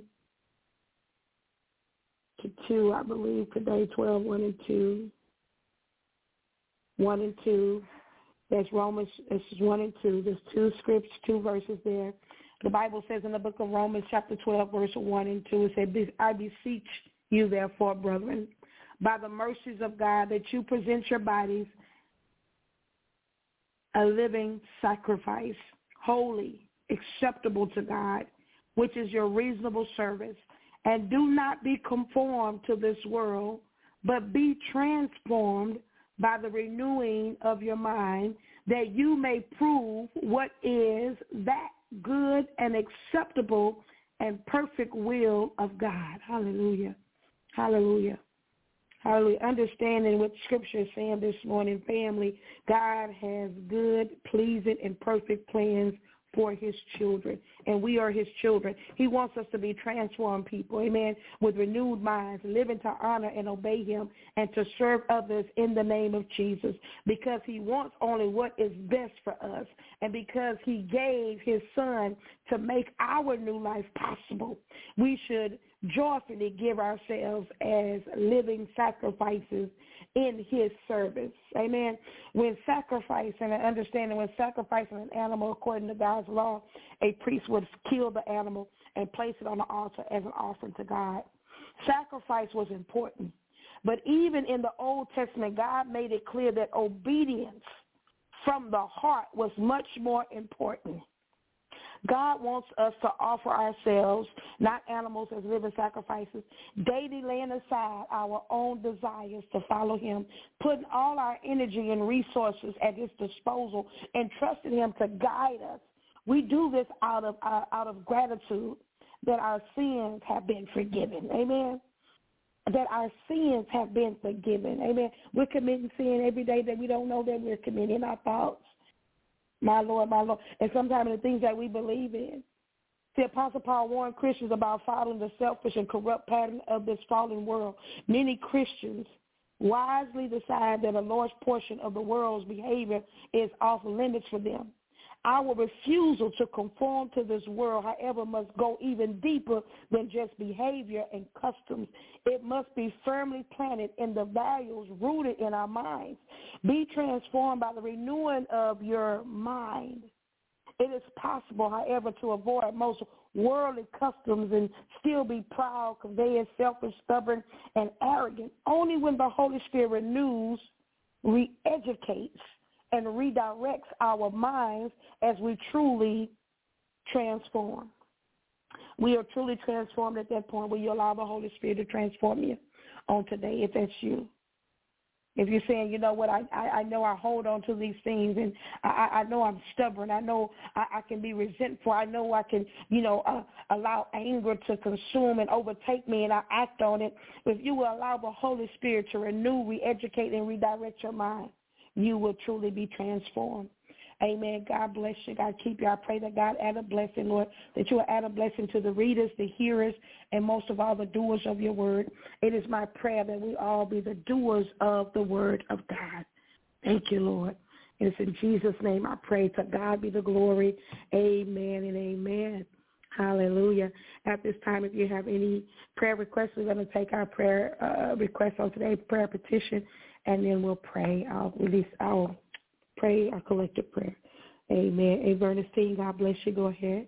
to two, I believe, today, twelve, one and two. one and two. That's Romans, this is one and two. There's two scripts, two verses there. The Bible says in the book of Romans, chapter twelve, verse one and two, it says, I beseech you, therefore, brethren, by the mercies of God, that you present your bodies a living sacrifice, holy, acceptable to God, which is your reasonable service. And do not be conformed to this world, but be transformed by the renewing of your mind, that you may prove what is that good and acceptable and perfect will of God. Hallelujah. Hallelujah. Hallelujah. Understanding what Scripture is saying this morning, family, God has good, pleasing, and perfect plans for his children, and we are his children. He wants us to be transformed people, amen, with renewed minds, living to honor and obey him and to serve others in the name of Jesus, because he wants only what is best for us, and because he gave his son to make our new life possible. We should joyfully give ourselves as living sacrifices in his service. Amen. When sacrificing and understanding when sacrificing an animal according to God's law, a priest would kill the animal and place it on the altar as an offering to God. Sacrifice was important. But even in the Old Testament, God made it clear that obedience from the heart was much more important. God wants us to offer ourselves, not animals, as living sacrifices, daily laying aside our own desires to follow him, putting all our energy and resources at his disposal, and trusting him to guide us. We do this out of uh, out of gratitude that our sins have been forgiven. Amen. That our sins have been forgiven. Amen. We're committing sin every day that we don't know that we're committing our thoughts. My Lord, my Lord. And sometimes the things that we believe in. The Apostle Paul warned Christians about following the selfish and corrupt pattern of this fallen world. Many Christians wisely decide that a large portion of the world's behavior is off limits for them. Our refusal to conform to this world, however, must go even deeper than just behavior and customs. It must be firmly planted in the values rooted in our minds. Be transformed by the renewing of your mind. It is possible, however, to avoid most worldly customs and still be proud, conveying, selfish, stubborn, and arrogant only when the Holy Spirit renews, re-educates, and redirects our minds as we truly transform. We are truly transformed at that point where you allow the Holy Spirit to transform you on today, if that's you. If you're saying, you know what, I, I, I know I hold on to these things, and I, I know I'm stubborn. I know I, I can be resentful. I know I can, you know, uh, allow anger to consume and overtake me, and I act on it. If you will allow the Holy Spirit to renew, re-educate, and redirect your mind, you will truly be transformed. Amen. God bless you. God keep you. I pray that God add a blessing, Lord, that you will add a blessing to the readers, the hearers, and most of all, the doers of your word. It is my prayer that we all be the doers of the word of God. Thank you, Lord. It's in Jesus' name I pray. To God be the glory. Amen and amen. Hallelujah. At this time, if you have any prayer requests, we're going to take our prayer uh, requests on today's prayer petition, and then we'll pray. I'll release, I'll pray our collective prayer. Amen. A Bernstein, God bless you. Go ahead.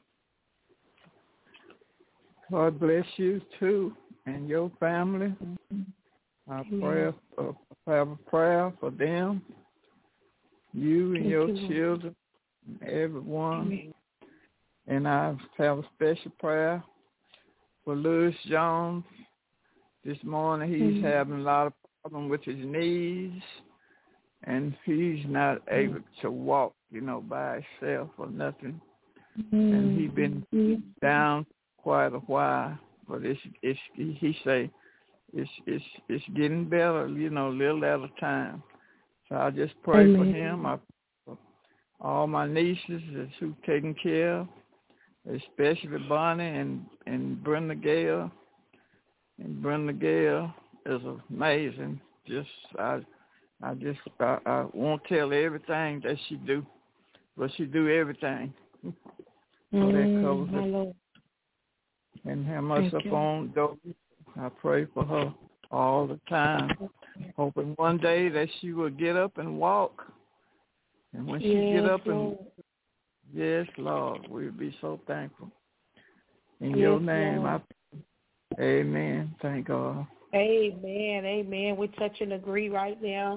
God bless you too and your family. I pray for, have a prayer for them, you and Thank your you, children, and everyone. Amen. And I have a special prayer for Louis Jones. This morning he's mm-hmm. having a lot of problems with his knees, and he's not able to walk, you know, by himself or nothing. Mm-hmm. And he's been mm-hmm. down quite a while, but it's, it's he say it's it's it's getting better, you know, little at a time. So I just pray Amen. for him. I for all my nieces who taken care of, especially Bonnie and, and Brenda Gale. And Brenda Gale is amazing. Just I I just I, I won't tell everything that she do, but she do everything. So mm, that covers it. And have myself on though. I pray for her all the time, hoping one day that she will get up and walk. And when she yes, get up Lord. and yes, Lord, we'll be so thankful. In yes, your name, Lord. I Amen. Thank God. Amen. Amen. We touch and agree right now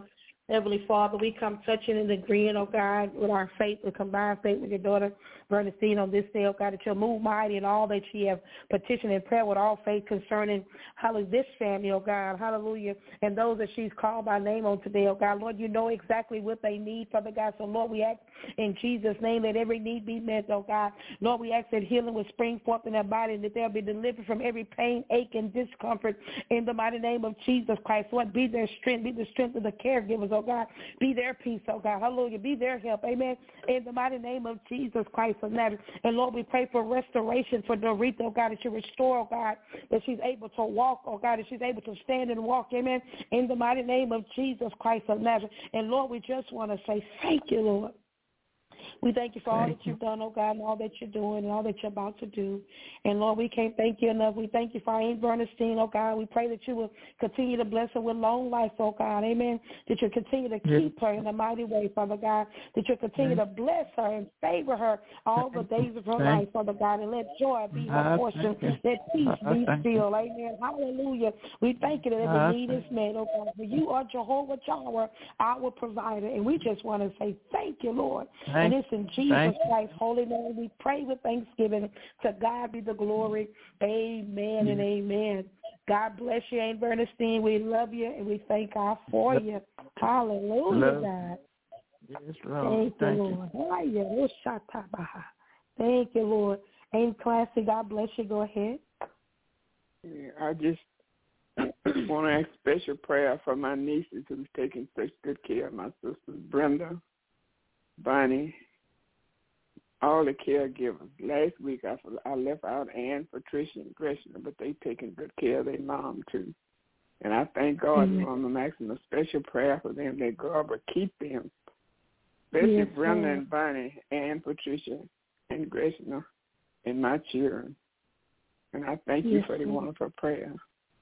Heavenly Father, we come touching and agreeing, oh God, with our faith, with combined faith with your daughter, Bernstein, on this day, oh God, that you'll move mighty in all that she have petitioned in prayer with all faith concerning, hallelujah, this family, oh God, hallelujah, and those that she's called by name on today, oh God. Lord, you know exactly what they need, Father God. So, Lord, we ask in Jesus' name that every need be met, oh God. Lord, we ask that healing will spring forth in their body and that they'll be delivered from every pain, ache, and discomfort in the mighty name of Jesus Christ. Lord, be their strength, be the strength of the caregivers, oh God. Be their peace, oh God. Hallelujah. Be their help. Amen. In the mighty name of Jesus Christ of Nazareth. And Lord, we pray for restoration for Doretha, oh God, that you restore, oh God, that she's able to walk, oh God, that she's able to stand and walk. Amen. In the mighty name of Jesus Christ of Nazareth. And Lord, we just want to say thank you, Lord. We thank you for all that you've done, oh God, and all that you're doing and all that you're about to do. And, Lord, we can't thank you enough. We thank you for our Aunt Bernstein, oh God. We pray that you will continue to bless her with long life, oh God. Amen. That you'll continue to keep her in a mighty way, Father God. That you'll continue to bless her and favor her all the days of her life, Father God. And let joy be her portion. Let peace be still. Amen. Hallelujah. We thank you that every need is met, oh God. For you are Jehovah Jireh, our provider. And we just want to say thank you, Lord. And it's in Jesus Christ's holy name we pray with thanksgiving. To God be the glory. Amen and amen. God bless you, Aunt Bernstein. We love you and we thank God for you. Hallelujah, love. God. Yes, Lord. Thank, thank you, Lord. Thank you, Lord. Aunt Classy, God bless you. Go ahead. Yeah, I just want to ask special prayer for my nieces who's taking such good care of my sisters, Brenda, Bonnie, all the caregivers. Last week I, I left out Ann, Patricia, and Gresham, but they taking good care of their mom too. And I thank God mm-hmm. for them. I'm asking a special prayer for them that God will keep them, especially yes, Brenda sir. and Bonnie, Ann, Patricia, and Gresham, and my children. And I thank yes, you for the sir. wonderful prayer.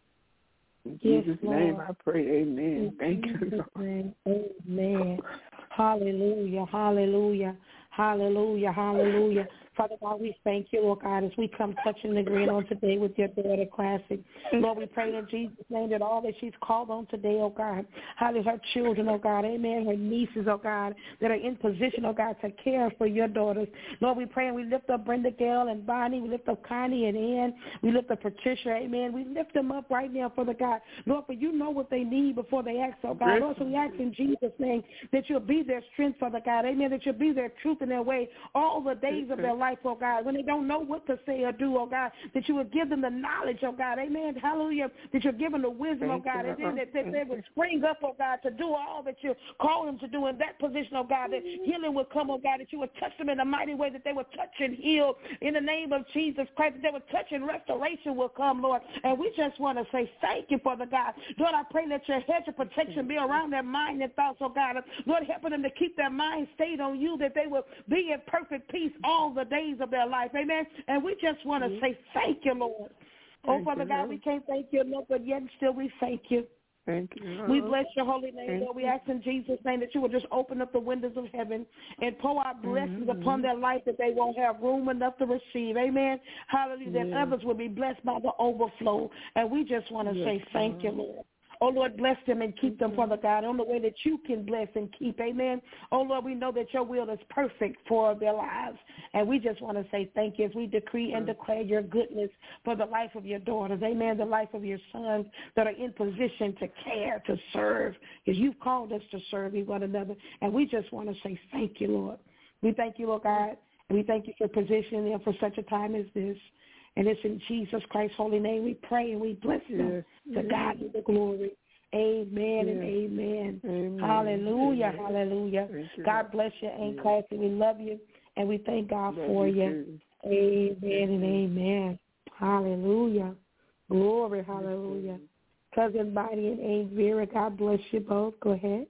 In yes, Jesus' Lord. name I pray, amen. In thank Jesus you, Lord. Name, amen. Hallelujah, hallelujah, hallelujah, hallelujah. Father God, we thank you, Lord God, as we come touching and agreeing on today with your daughter, Classic. Lord, we pray in Jesus' name that all that she's called on today, oh God, hallelujah, her children, oh God, amen, her nieces, oh God, that are in position, oh God, to care for your daughters. Lord, we pray and we lift up Brenda Gale and Bonnie. We lift up Connie and Ann. We lift up Patricia, amen. We lift them up right now, Father God. Lord, for you know what they need before they ask, oh God. Lord, so we ask in Jesus' name that you'll be their strength, Father God, amen, that you'll be their truth in their way all the days of their life. Life, oh God, when they don't know what to say or do, oh God, that you would give them the knowledge, oh God, amen, hallelujah, that you'll give them the wisdom, oh God, and then that, that they would spring up, oh God, to do all that you call them to do in that position, oh God, that healing would come, oh God, that you would touch them in a mighty way, that they would touch and heal in the name of Jesus Christ, that they would touch and restoration will come, Lord, and we just want to say thank you, Father God. Lord, I pray that your hedge of protection be around their mind and thoughts, oh God, Lord, helping them to keep their mind stayed on you, that they will be in perfect peace all the days of their life, amen. And we just want to say thank you, Lord. Oh, Father God, we can't thank you enough, but yet still we thank you. Thank you, Lord. We bless your holy name, Lord. We ask in Jesus' name that you will just open up the windows of heaven and pour out blessings mm-hmm. upon their life that they won't have room enough to receive. Amen. Hallelujah. Yes. That others will be blessed by the overflow. And we just want to yes, say thank Lord. you, Lord. Oh, Lord, bless them and keep them, Father God, on the way that you can bless and keep. Amen. Oh, Lord, we know that your will is perfect for their lives. And we just want to say thank you as we decree and declare your goodness for the life of your daughters. Amen. The life of your sons that are in position to care, to serve, because you've called us to serve one another. And we just want to say thank you, Lord. We thank you, Lord God. And we thank you for positioning them for such a time as this. And it's in Jesus Christ's holy name we pray and we bless them. Yes. To God be the glory. Amen yes. and amen. amen. Hallelujah, amen. hallelujah. God bless you, Aunt yes. Classy. We love you and we thank God love for you. you. Amen yes. and amen. Hallelujah. Glory, hallelujah. Yes. Cousin Bonnie and Aunt Vera, God bless you both. Go ahead.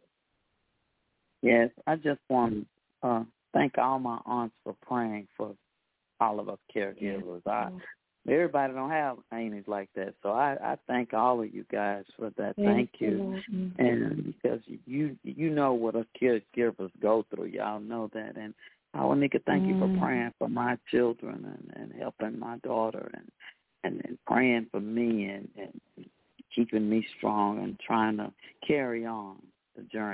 Yes, I just want to uh, thank all my aunts for praying for all of us caregivers. Yes. I, everybody don't have aunties like that, so I, I thank all of you guys for that. Thank, thank you, you. And because you you know what us caregivers go through, y'all know that, and I want to thank mm. you for praying for my children and, and helping my daughter and, and, and praying for me and, and keeping me strong and trying to carry on the journey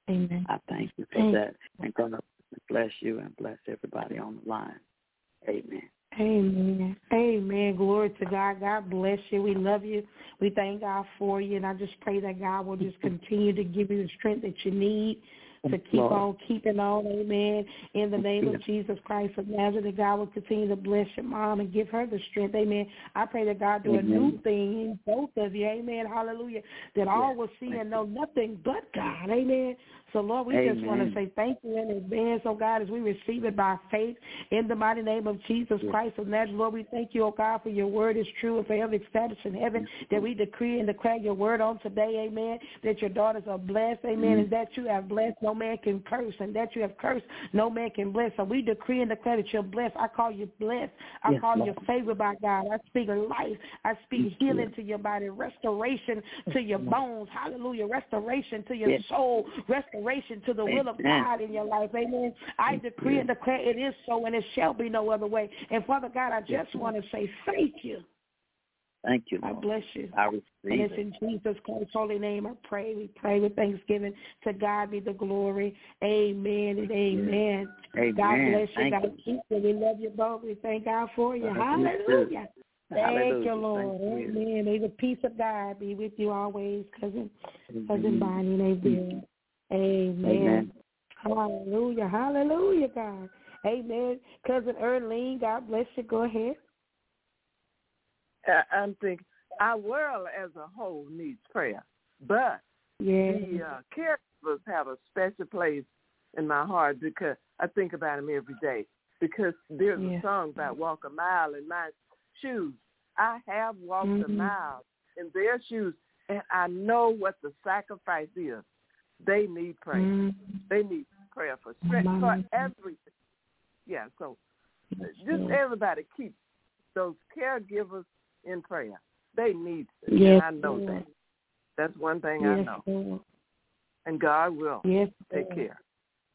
Amen. I thank you for Amen. that. And God bless you and bless everybody on the line. Amen. Amen. Amen. Glory to God. God bless you. We love you. We thank God for you. And I just pray that God will just continue to give you the strength that you need to keep Lord. on keeping on, amen. In the name of Jesus Christ of Nazareth, God will continue to bless your mom and give her the strength, amen. I pray that God do amen. a new thing in both of you, amen, hallelujah, that all yes. will see and know nothing but God, amen. So, Lord, we amen. just want to say thank you in advance, oh God, as we receive it by faith in the mighty name of Jesus yes. Christ of Nazareth. Lord, we thank you, oh God, for your word is true and forever established in heaven, yes. that we decree and declare your word on today, amen, that your daughters are blessed, amen, yes. and that you have blessed no man can curse, and that you have cursed, no man can bless. So we decree and declare that you're blessed. I call you blessed. I yes, call Lord. you favored by God. I speak life. I speak yes, healing yes. to your body, restoration to your bones. Hallelujah. Restoration to your yes. soul. Restoration to the will of God in your life. Amen. I decree and declare it is so, and it shall be no other way. And Father God, I just yes, want to say thank you. Thank you, Lord. I bless you. I receive and it's it. in Jesus Christ's holy name I pray. We pray with thanksgiving. To God be the glory. Amen and amen. Amen. God bless you. Thank God you. keep you. We love you both. We thank God for you. Thank Hallelujah. You Thank Hallelujah. you, Lord. Thank Amen. you. May the peace of God be with you always, cousin, Amen. cousin Bonnie. Amen. Amen. Amen. Hallelujah. Hallelujah, God. Amen. Cousin Erlene, God bless you. Go ahead. Uh, I'm thinking our world as a whole needs prayer, but yeah. the uh, caregivers have a special place in my heart because I think about them every day. Because there's yeah. a song about walk a mile in my shoes. I have walked mm-hmm. a mile in their shoes, and I know what the sacrifice is. They need prayer. Mm-hmm. They need prayer for strength, mm-hmm. for everything. Yeah, so yes, just yes. everybody keep those caregivers in prayer. They need it. Yes, and I know Lord. that. That's one thing yes, I know. Lord. And God will yes, take Lord. care.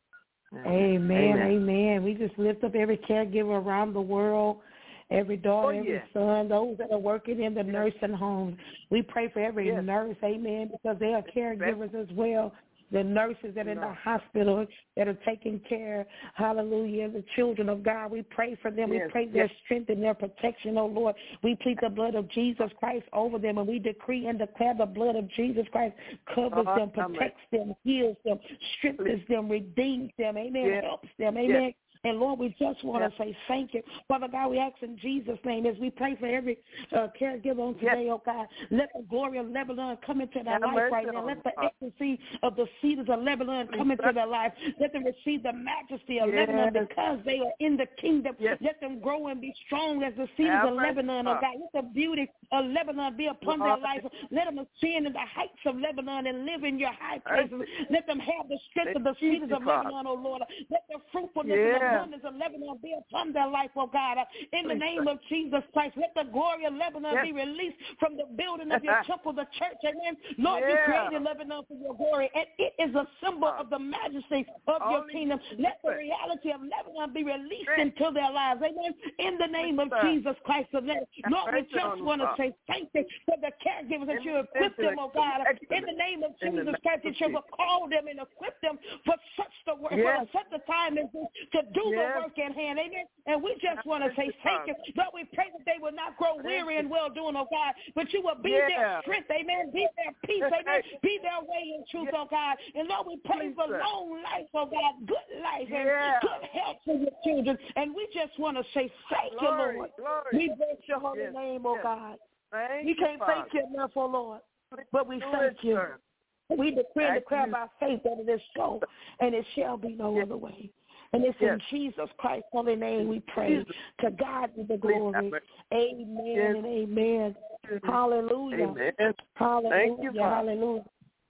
Amen, amen, amen. We just lift up every caregiver around the world, every daughter, oh, every yes. son, those that are working in the yes. nursing homes. We pray for every yes. nurse, amen, because they are caregivers as well. The nurses that are in the hospital that are taking care, hallelujah, the children of God. We pray for them. Yes. We pray their yes. strength and their protection, oh Lord. We plead the blood of Jesus Christ over them, and we decree and declare the blood of Jesus Christ covers oh, them, protects amen. them, heals them, strengthens them, redeems them, amen, yes. helps them, amen. Yes. And, Lord, we just want to yes. say thank you. Father God, we ask in Jesus' name as we pray for every uh, caregiver on today, yes. oh God, let the glory of Lebanon come into their life right now. Let the ecstasy of the cedars of Lebanon come into their life. Let them receive the majesty of yes. Lebanon because they are in the kingdom. Yes. Let them grow and be strong as the cedars of Lebanon, oh God. Let the beauty of Lebanon be upon their life. Let them ascend in the heights of Lebanon and live in your high places. Let them have the strength of the cedars of Lebanon, oh Lord. Let the fruitfulness yeah. and abundance of Lebanon be upon their life, oh God. In the name of Jesus Christ, let the glory of Lebanon yes. be released from the building of your temple, the church. Amen. Lord, yeah. you created Lebanon for your glory, and it is a symbol of the majesty of Only your kingdom. Let the reality of Lebanon be released right. into their lives. Amen. In the name of Jesus Christ of Nazareth. Lord, we just want to say thank you for the caregivers that you have equipped them, oh God. In the name of Jesus Christ, that you have called them and equipped them for such the work, yes. for such a time as this, to do yes. the work at hand. Amen. And we just want to say thank you. Lord, we pray that they will not grow weary in well-doing, oh God, but you will be yeah. their strength. Amen. Be their peace. Amen. Be their way in truth, yeah. oh God. And Lord, we pray for long life, oh God, good life and yeah. good health for your children. And we just want to say thank glory, you, Lord. Glory. We bless your holy yes. name, oh yes. God. Thank we can't you, thank you enough, oh Lord, but we thank you. Sir. We declare and declare by faith that it is so, and it shall be no yes. other way. And it's yes. in Jesus Christ's holy name we pray. Jesus. To God be the glory. Amen yes. and amen. Hallelujah. Amen. Hallelujah. Thank you, Hallelujah.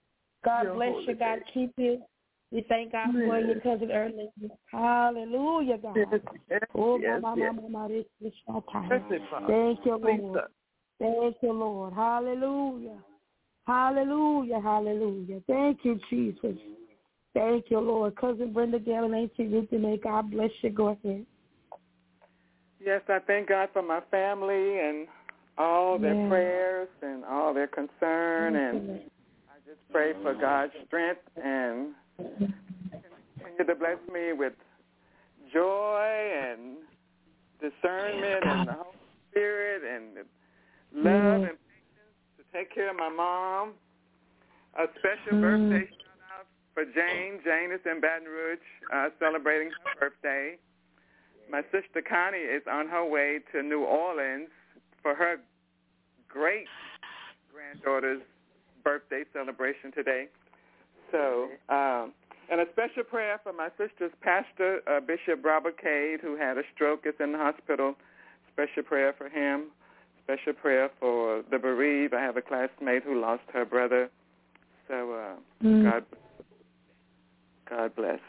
God Your bless you. God day. keep you. We thank God yes. for your cousin early. Hallelujah, God. Yes. Yes. Oh, yes. my, yes. my, my, this is our time. Yes. Thank you, Please, Lord. sir. Thank you, Lord. Hallelujah. Hallelujah. Hallelujah. Thank you, Jesus. Thank you, Lord. Cousin Brenda Gale and Auntie Ruthie, may God bless you. Go ahead. Yes, I thank God for my family and all their yes. prayers and all their concern. Yes. And I just pray for God's strength and continue to bless me with joy and discernment and the Holy Spirit and love mm. and patience to take care of my mom. A special mm. birthday shout out for Jane. Jane is in Baton Rouge uh, celebrating her birthday. My sister Connie is on her way to New Orleans for her great granddaughter's birthday celebration today. So, um, and a special prayer for my sister's pastor, uh, Bishop Robert Cade, who had a stroke, is in the hospital. Special prayer for him. Special prayer for the bereaved. I have a classmate who lost her brother. So, uh, mm. God, God bless.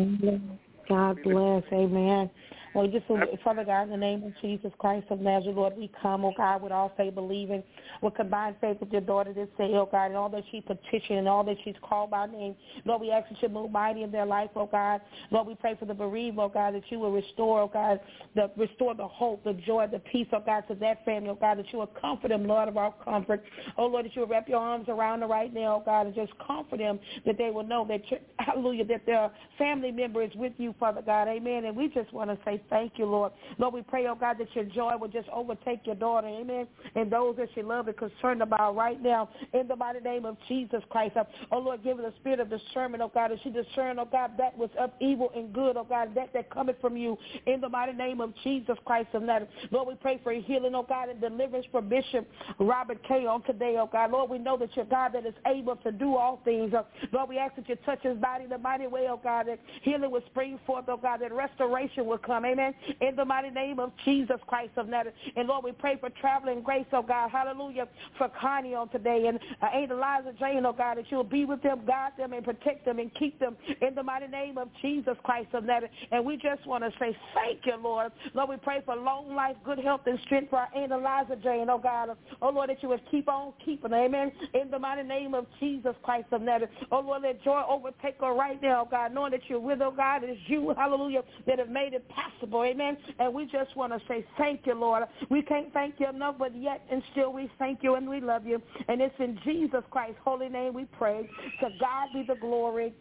God bless. Amen. Well, just, Father God, in the name of Jesus Christ of Nazareth, Lord, we come, oh God, with all faith believing, with combined faith with your daughter this day, oh God, and all that she petitioned and all that she's called by name. Lord, we ask that you move mighty in their life, oh God. Lord, we pray for the bereaved, oh God, that you will restore, oh God, the, restore the hope, the joy, the peace, oh God, to that family, oh God, that you will comfort them, Lord of our comfort. Oh, Lord, that you will wrap your arms around them right now, oh God, and just comfort them, that they will know that, hallelujah, that their family member is with you, Father God. Amen. And we just want to say thank you, Lord. Lord, we pray, oh God, that your joy will just overtake your daughter, amen, and those that she loves and concerned about right now, in the mighty name of Jesus Christ. Oh, Lord, give her the spirit of discernment, oh God, as she discern, oh God, that was of evil and good, oh God, that that cometh from you, in the mighty name of Jesus Christ of Nazareth. Lord, we pray for healing, oh God, and deliverance for Bishop Robert K. on today, oh God. Lord, we know that you're God that is able to do all things. Lord, we ask that you touch his body in the mighty way, oh God, that healing will spring forth, oh God, that restoration will come, amen, in the mighty name of Jesus Christ of Nazareth. And Lord, we pray for traveling grace, oh God, hallelujah, for Connie on today, and uh, Aunt Eliza Jane, oh God, that you'll be with them, guide them, and protect them, and keep them in the mighty name of Jesus Christ of Nazareth. And we just want to say thank you, Lord. Lord, we pray for long life, good health, and strength for our Aunt Eliza Jane, oh God. Oh Lord, that you would keep on keeping, amen, in the mighty name of Jesus Christ of Nazareth. Oh Lord, let joy overtake her right now, oh God, knowing that you're with her, God. It is you, hallelujah, that have made it possible, amen. And we just want to say thank you, Lord. We can't thank you enough, but yet and still we thank you and we love you. And it's in Jesus Christ's holy name we pray. To God be the glory.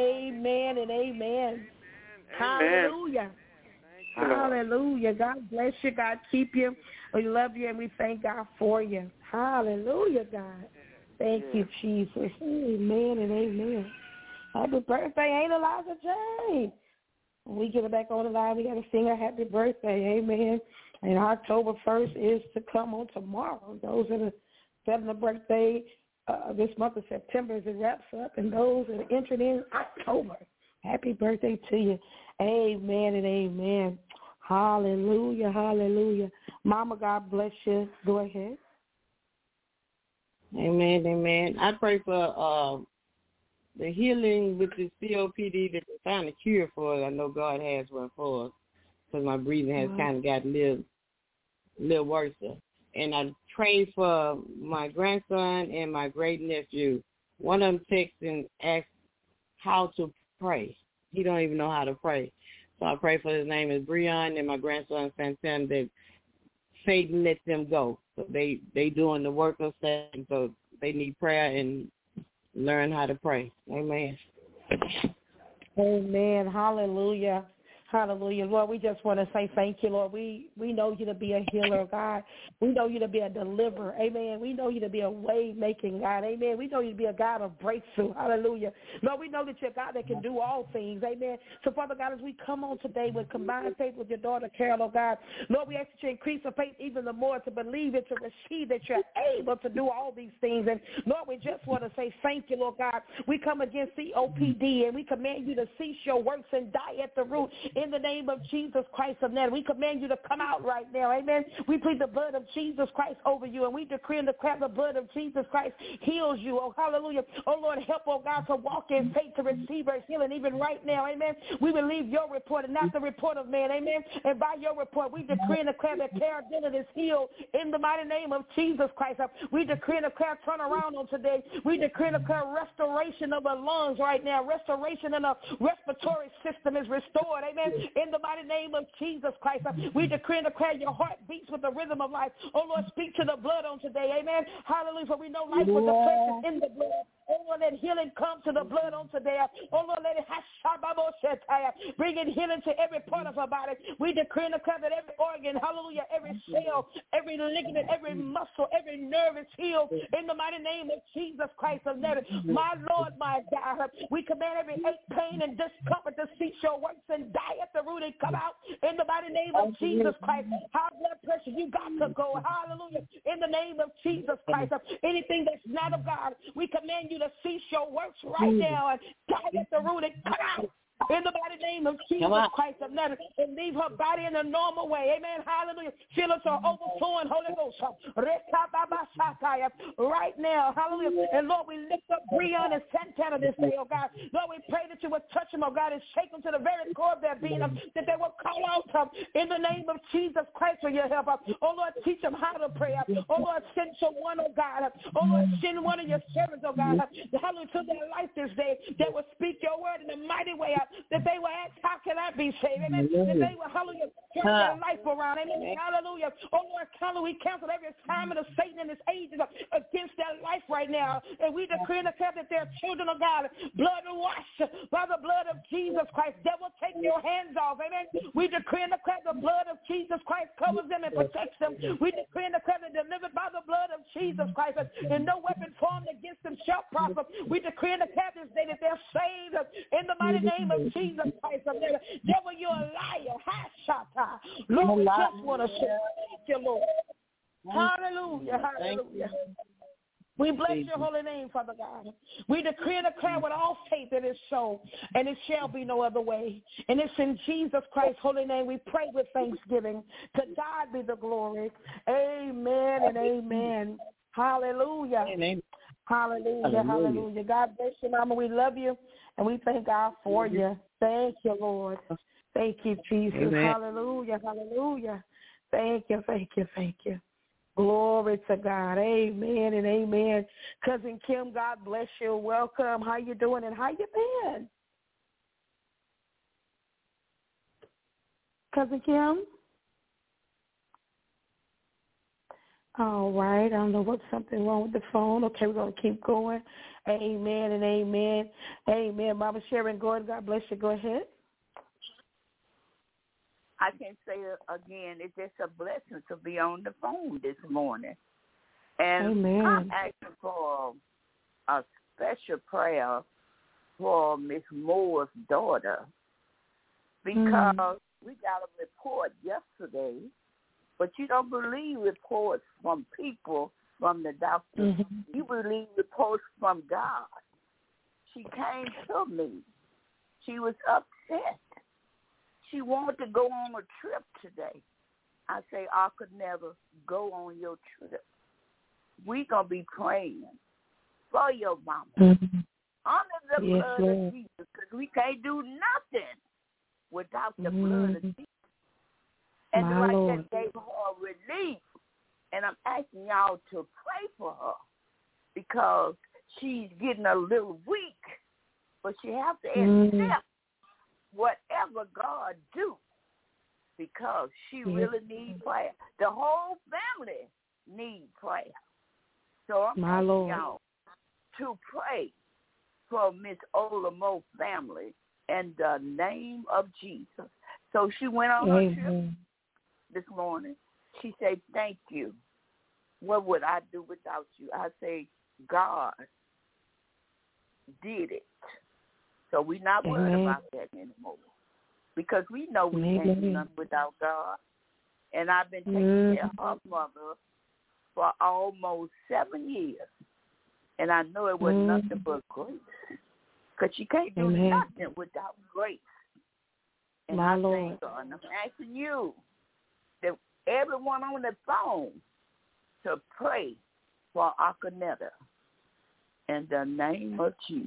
Amen and amen. Amen. Hallelujah. You, Hallelujah. God bless you. God keep you. We love you and we thank God for you. Hallelujah, God. Thank you, Jesus. Amen and amen. Happy birthday, Aunt Eliza Jane. When we get her back on the line, we got to sing her happy birthday. Amen. And October first is to come on tomorrow. Those are the seventh birthday uh, this month of September as it wraps up. And those that are entering in October, happy birthday to you. Amen and amen. Hallelujah, hallelujah. Mama, God bless you. Go ahead. Amen, amen. I pray for uh, the healing with the C O P D that they're trying to cure for it. I know God has one for us because my breathing has wow. kind of got a little, little worse. And I pray for my grandson and my great-nephew. One of them texted and asked how to pray. He don't even know how to pray. So I pray for his name is Breon and my grandson Santana that Satan lets them go. So they, they doing the work of Satan, so they need prayer and learn how to pray. Amen. Amen. Hallelujah. Hallelujah. Lord, we just want to say thank you, Lord. We we know you to be a healer, God. We know you to be a deliverer. Amen. We know you to be a way-making God. Amen. We know you to be a God of breakthrough. Hallelujah. Lord, we know that you're a God that can do all things. Amen. So, Father God, as we come on today with combined faith with your daughter, Carol, oh God, Lord, we ask that you increase our faith even the more to believe it, to receive that you're able to do all these things. And, Lord, we just want to say thank you, Lord God. We come against C O P D, and we command you to cease your works and die at the root. In the name of Jesus Christ of Nazareth, we command you to come out right now. Amen. We plead the blood of Jesus Christ over you, and we decree and declare the blood of Jesus Christ heals you. Oh, hallelujah. Oh, Lord, help, oh God, to walk in faith to receive our healing even right now. Amen. We believe your report and not the report of man. Amen. And by your report, we decree and declare that Carol Dillon is healed in the mighty name of Jesus Christ. We decree and declare turnaround on today. We decree and declare restoration of the lungs right now. Restoration in the respiratory system is restored. Amen. In the mighty name of Jesus Christ, we decree and declare your heart beats with the rhythm of life. Oh, Lord, speak to the blood on today. Amen. Hallelujah. For we know life was the precious in the blood. Oh, Lord, let healing come to the blood on today. Oh, Lord, let it bring in healing to every part of her body. We decree and declare that every organ, hallelujah, every cell, every ligament, every muscle, every nerve is healed in the mighty name of Jesus Christ of Nazareth. My Lord, my God, we command every ache, pain, and discomfort to cease your works and die at the root and come out in the mighty name of Jesus Christ. High blood pressure, you got to go. Hallelujah. In the name of Jesus Christ. Anything that's not of God, we command you to cease your works right now and die at the root and come out. In the mighty name of Jesus Christ of Nazareth, and leave her body in a normal way. Amen. Hallelujah. Fill us her overflowing Holy Ghost. Right now. Hallelujah. And Lord, we lift up Breon and Santana this day, oh God. Lord, we pray that you would touch them, oh God, and shake them to the very core of their being, that they will call out um, in the name of Jesus Christ for your help. Oh Lord, teach them how to pray. Oh Lord, send someone, oh God. Oh Lord, send one of your servants, oh God. Hallelujah, to their life this day that will speak your word in a mighty way. That they will ask, how can I be saved? Amen. That they will, hallelujah, turn their life around. Amen. Hallelujah. Oh, Lord, hallelujah, we cancel every assignment of Satan and his agents against their life right now. And we decree and declare that they're children of God, blood washed by the blood of Jesus Christ. Devil, take your hands off. Amen. We decree and declare the blood of Jesus Christ covers them and protects them. We decree and declare they're delivered by the blood of Jesus Christ. And no weapon formed against them shall prosper. We decree and declare this day that they're saved in the mighty name of Jesus Christ of Nazareth. Devil, you're a liar. Ha, shata. Lord, we just want to say thank you, Lord. Hallelujah. Hallelujah. We bless your holy name, Father God. We decree and declare with all faith that it is so, and it shall be no other way. And it's in Jesus Christ's holy name we pray with thanksgiving. To God be the glory. Amen and amen. Hallelujah. Amen. Hallelujah, hallelujah, hallelujah. God bless you, Mama. We love you, and we thank God for mm-hmm. you. Thank you, Lord. Thank you, Jesus. Amen. Hallelujah, hallelujah. Thank you, thank you, thank you. Glory to God. Amen and amen. Cousin Kim, God bless you. Welcome. How you doing and how you been? Cousin Kim? All right. I don't know what's something wrong with the phone. Okay, we're going to keep going. Amen and amen. Amen. Mama Sharon Gordon, God bless you. Go ahead. I can say it again, it's just a blessing to be on the phone this morning. And amen. I'm asking for a special prayer for Miss Moore's daughter because mm. we got a report yesterday. But you don't believe reports from people, from the doctor. Mm-hmm. You believe reports from God. She came to me. She was upset. She wanted to go on a trip today. I say, I could never go on your trip. We're going to be praying for your mama. Mm-hmm. Under the yes, blood Lord. Of Jesus, because we can't do nothing without the mm-hmm. blood of Jesus. And My like Lord. That gave her relief. And I'm asking y'all to pray for her because she's getting a little weak. But she has to accept mm. whatever God do because she mm. really needs prayer. The whole family needs prayer. So I'm My asking Lord. Y'all to pray for Miss Olamo family in the name of Jesus. So she went on her mm-hmm. trip this morning. She said, thank you. What would I do without you? I say, God did it. So we're not worried Amen. About that anymore. Because we know we Amen. Can't do nothing without God. And I've been taking mm. care of her mother for almost seven years. And I know it was mm. nothing but grace. Because she can't do Amen. Nothing without grace. And My I Lord. Thank God. And I'm asking you, that everyone on the phone, to pray for Akaneta in the name of Jesus.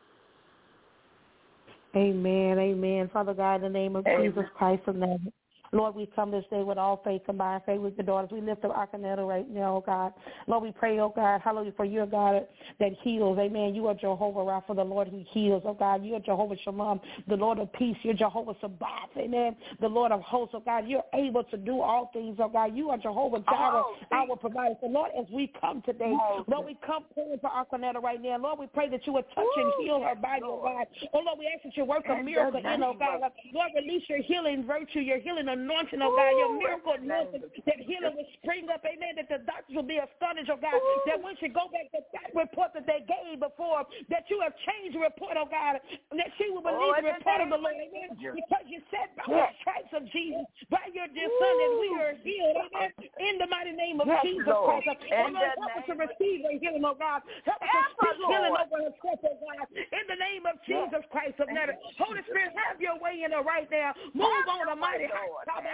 Amen, amen. Father God, in the name of amen. Jesus Christ of Nazareth, Lord, we come this day with all faith combined, faith with the daughters. We lift up Arcanetta right now, oh God. Lord, we pray, oh God, hallelujah, for your God that heals. Amen. You are Jehovah Rapha, the Lord who heals, oh God. You are Jehovah Shalom, the Lord of peace. You're Jehovah Sabaoth, amen, the Lord of hosts, oh God. You're able to do all things, oh God. You are Jehovah Jireh, oh, our provider. So, Lord, as we come today, oh, Lord, we come praying for Arcanetta right now. Lord, we pray that you would touch Ooh, and heal her body, oh God. Oh, Lord, we ask that you work a miracle in, oh God. Lord, release your healing virtue, your healing anointing, oh God, your miracle anointing, that healing will spring up, amen, that the doctors will be astonished, oh God, Ooh. that when she go back to that report that they gave before, that you have changed the report, oh God, that she will believe oh, the report of the Lord, amen, because you said by yes. the stripes of Jesus, by your dear Son, that we are healed, amen, in the mighty name of yes, Jesus Lord. Christ. Oh, Lord, help us to receive her healing, oh God. Help us to speak healing over her strength, oh God, in the name of Jesus yes. Christ of Nazareth. Holy Spirit, have your way in her right now. Move have on a mighty heart.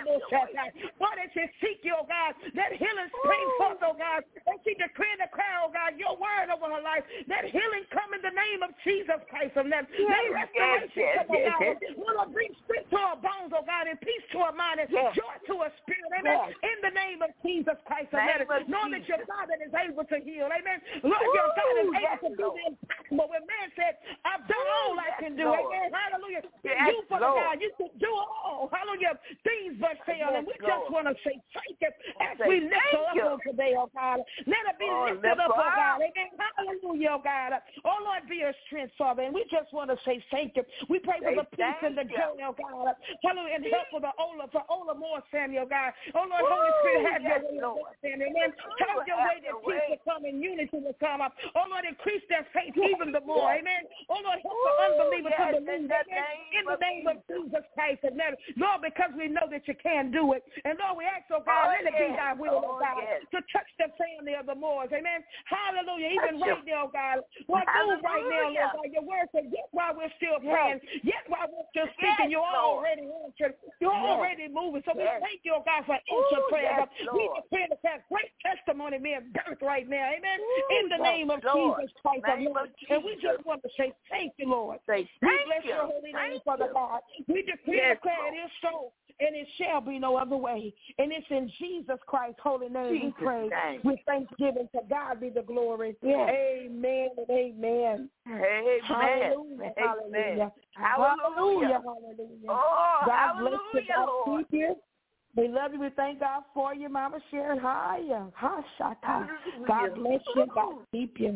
Lord, as she seek you, oh God, that healing spring forth, oh God, and she decree and declare, oh God, your word over her life, that healing come in the name of Jesus Christ of Nazareth. Yes, that restoration yes, come, yes, oh God, yes. will bring strength to her bones, oh God, and peace to her mind, and yes. joy to her spirit, amen, yes. in the name of Jesus Christ of Nazareth. Knowing that your God that is able to heal, amen. Lord, Ooh, your God is able yes, to do the impossible. When man said, I've done Ooh, all I can do, Lord. Amen, hallelujah. Yes, you, for the God, you can do all, hallelujah, things but fail, yes, and we Lord. just want to say thank you as say, we lift her up on today, oh God. Let her be oh, lifted up, oh God, amen, hallelujah, oh God. Oh Lord, be her strength, Father, and we just want to say thank you. We pray say, for the peace and the joy, oh God, hallelujah, and help for the Ola, for Ola Moore, Samuel, God. Oh Lord, Ooh, Holy Spirit, have yes, your way, Lord. Samuel, amen. Have your way that peace will come and unity will come up. Oh Lord, increase their faith yes, even the more, yes. amen. Oh Lord, help Ooh, the unbelievers yes, to believe, amen, in the name of Jesus Christ of Nazareth. Lord, because we know that you can do it. And Lord, we ask, oh God, oh, let yes. it be thy will, oh, oh God, yes. to touch the family of the Moors, amen. Hallelujah. Even touch right now, God. Lord, move right now, Lord God. Your word says, yet while we're still praying, yes. yet while we're still speaking, yes, you're Lord. already answered. You're yes. already moving. So yes. we thank you, oh God, for answered prayer. Yes, we declare that there's great testimony being birthed right now, amen. Ooh, in the yes, name of Lord. Jesus Christ of Nazareth. And we just want to say thank you, Lord. Say thank we bless you. your holy name, thank Father you. God. We decree and yes, declare Lord. it is so, and it shall be no other way. And it's in Jesus Christ's holy name Jesus we pray. Name. With thanksgiving, to God be the glory. Yes. Amen and amen. Amen. Hallelujah. Hallelujah. Hallelujah. Hallelujah. Hallelujah. Oh, God hallelujah, bless you. God Lord. keep you. We love you. We thank God for you, Mama Sharon. Hiya. Ha, shata. God bless you. God keep you.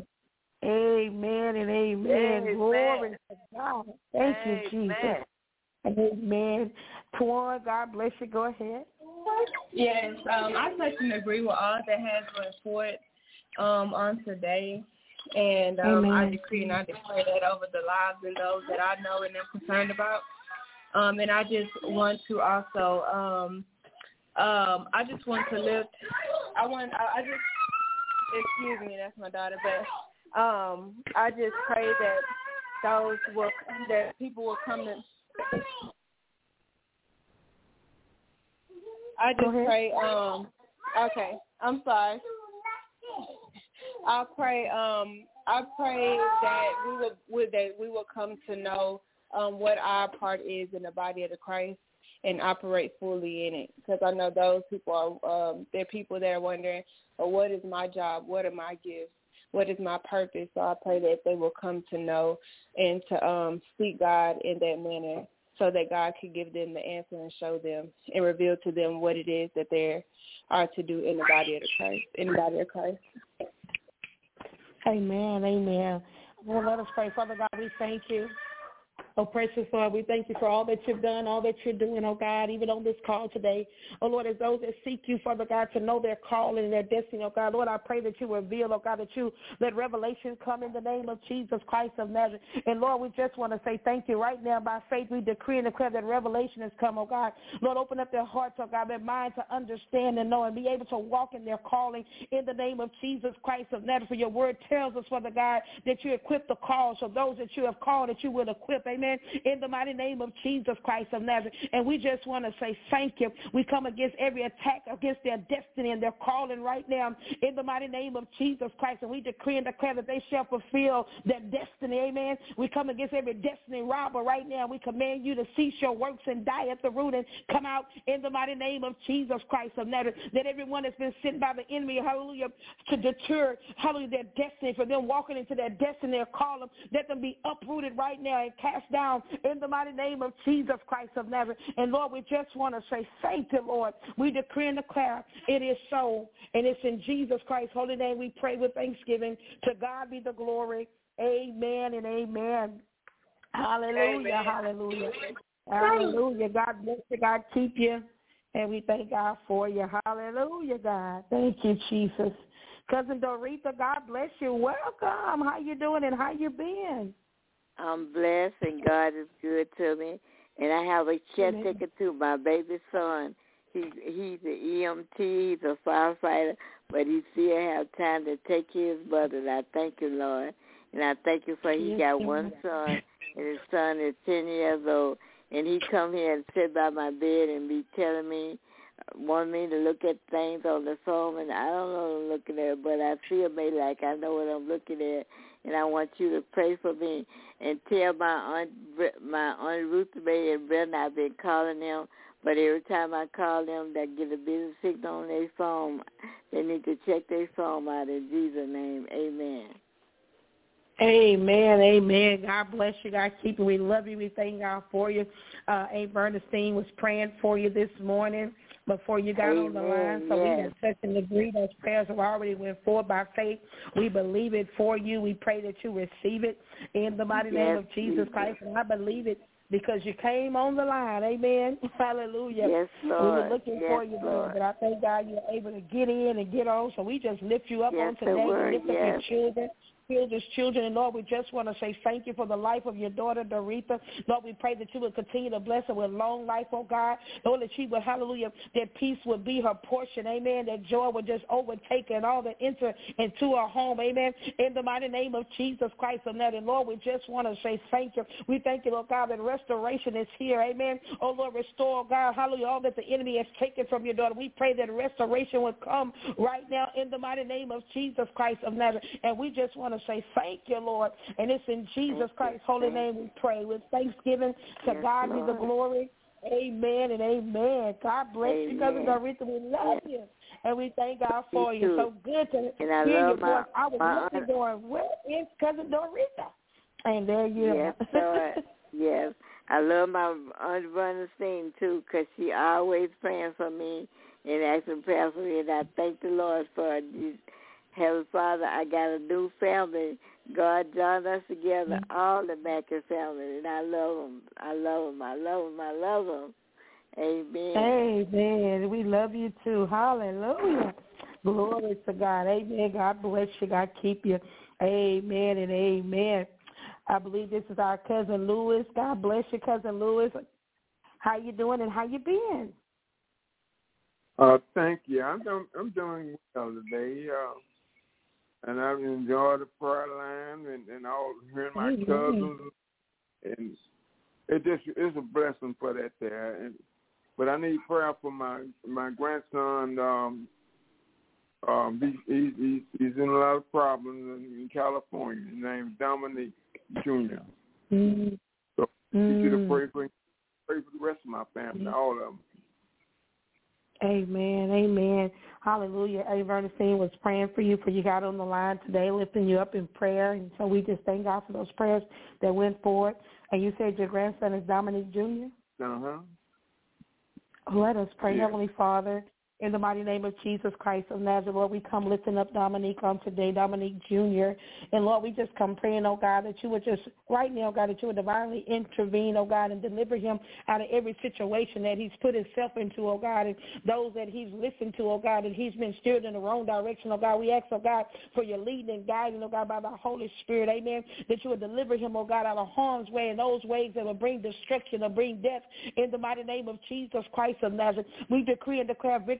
Amen and amen. amen. Glory to God. Thank amen. you, Jesus. Amen. Twan, God bless you. Go ahead. Yes, um, I touch and agree with all that has been forth um, on today. And um, I decree and I declare that over the lives and those that I know and am concerned about. Um, and I just want to also, um, um, I just want to lift, I want, I, I just, excuse me, that's my daughter, but um, I just pray that those will, that people will come to, I just pray, um, okay, I'm sorry. I pray, um, I pray that we will, would that we will come to know um, what our part is in the body of the Christ and operate fully in it. Because I know those people are, um, they're people that are wondering, well, what is my job? What are my gifts? What is my purpose? So I pray that they will come to know and to um, seek God in that manner, so that God could give them the answer and show them and reveal to them what it is that they are to do in the body of the Christ, in the body of Christ. Amen, amen. Well, let us pray. Father God, we thank you. Oh, precious Lord, we thank you for all that you've done, all that you're doing, oh God, even on this call today. Oh, Lord, as those that seek you, Father God, to know their calling and their destiny, oh God, Lord, I pray that you reveal, oh God, that you let revelation come in the name of Jesus Christ of Nazareth. And, Lord, we just want to say thank you right now. By faith, we decree and declare that revelation has come, oh God. Lord, open up their hearts, oh God, their minds to understand and know and be able to walk in their calling in the name of Jesus Christ of Nazareth. For your word tells us, Father God, that you equip the called. So those that you have called, that you will equip, amen. amen, in the mighty name of Jesus Christ of Nazareth. And we just want to say thank you. We come against every attack against their destiny and their calling right now in the mighty name of Jesus Christ. And we decree and declare that they shall fulfill their destiny, amen. We come against every destiny robber right now. We command you to cease your works and die at the root and come out in the mighty name of Jesus Christ of Nazareth. That everyone that's been sent by the enemy, hallelujah, to deter, hallelujah, their destiny, for them walking into their destiny, their calling, let them be uprooted right now and cast down in the mighty name of Jesus Christ of Nazareth. And Lord, we just want to say thank you, Lord. We decree and declare it is so, and it's in Jesus Christ's holy name we pray with thanksgiving. To God be the glory. Amen and amen. Hallelujah, amen. Hallelujah. Hallelujah. God bless you. God keep you. And we thank God for you. Hallelujah, God. Thank you, Jesus. Cousin Doretha, God bless you. Welcome. How you doing and how you been? I'm blessed, and God is good to me. And I have a check ticket to my baby son. He, he's an E M T. He's a firefighter, but he still have time to take care of his brother. And I thank you, Lord. And I thank you for he yes, got one son, and his son is ten years old. And he come here and sit by my bed and be telling me, want me to look at things on the phone, and I don't know what I'm looking at, but I feel maybe like I know what I'm looking at, and I want you to pray for me and tell my aunt, my aunt Ruth May and Brenda I've been calling them, but every time I call them, they get a busy signal on their phone. They need to check their phone out in Jesus' name. Amen. Amen, amen. God bless you. God keep you. We love you. We thank God for you. Uh, A. Bernstein was praying for you this morning before you got amen, on the line. So yes. We can touch and agree. Those prayers have already went forward by faith. We believe it for you. We pray that you receive it in the mighty yes, name of Jesus Christ. And I believe it because you came on the line. Amen. Hallelujah. Yes, Lord. We were looking yes, for you, Lord. But I thank God you're able to get in and get on. So we just lift you up yes, on today. Word, We lift yes. up your children. Children's children, and Lord, we just want to say thank you for the life of your daughter, Doretha. Lord, we pray that you would continue to bless her with long life, oh God. Lord, that she would, hallelujah, that peace would be her portion, amen, that joy would just overtake her and all that enter into her home, amen, in the mighty name of Jesus Christ of Nazareth. And Lord, we just want to say thank you. We thank you, Lord God, that restoration is here, amen. Oh, Lord, restore, God, hallelujah, all that the enemy has taken from your daughter. We pray that restoration would come right now in the mighty name of Jesus Christ of Nazareth. And we just want to say thank you, Lord. And it's in Jesus Christ's holy name we pray. With thanksgiving, to yes, God Lord. Be the glory. Amen and amen. God bless amen. You, Cousin Doretha. We love yes. you. And we thank God for you. you. So good to and I hear your voice. I was looking going, where is Cousin Doretha? And there you are. Yes, Lord. Yes. I love my Aunt Bernstein, too, because she always praying for me and asking prayer for me. And I thank the Lord for it. Heavenly Father, I got a new family. God joined us together, mm-hmm. all the Mackey family, and I love them. I love them. I love them. I love them. Amen. Amen. We love you too. Hallelujah. Glory to God. Amen. God bless you. God keep you. Amen and amen. I believe this is our cousin Lewis. God bless you, cousin Lewis. How you doing and how you been? Uh, thank you. I'm doing. I'm doing well today. Uh, And I've enjoyed the prayer line and, and all hearing my mm-hmm. cousins, and it just it's a blessing for that there. And, but I need prayer for my my grandson. Um, um, he, he, he, he's in a lot of problems in, in California. His name's Dominique Junior Mm-hmm. So I need you to pray for pray for the rest of my family, mm-hmm. all of them. Amen, amen. Hallelujah. A. Bernstein was praying for you, for you got on the line today, lifting you up in prayer. And so we just thank God for those prayers that went forward. And you said your grandson is Dominique Junior? Uh-huh. Let us pray. Yeah. Heavenly Father, in the mighty name of Jesus Christ of Nazareth, Lord, we come lifting up Dominique on today, Dominique Junior And, Lord, we just come praying, oh, God, that you would just, right now, God, that you would divinely intervene, oh, God, and deliver him out of every situation that he's put himself into, oh, God, and those that he's listened to, oh, God, and he's been steered in the wrong direction, oh, God. We ask, oh, God, for your leading and guiding, oh, God, by the Holy Spirit, amen, that you would deliver him, oh, God, out of harm's way and those ways that will bring destruction or bring death in the mighty name of Jesus Christ of Nazareth. We decree and declare victory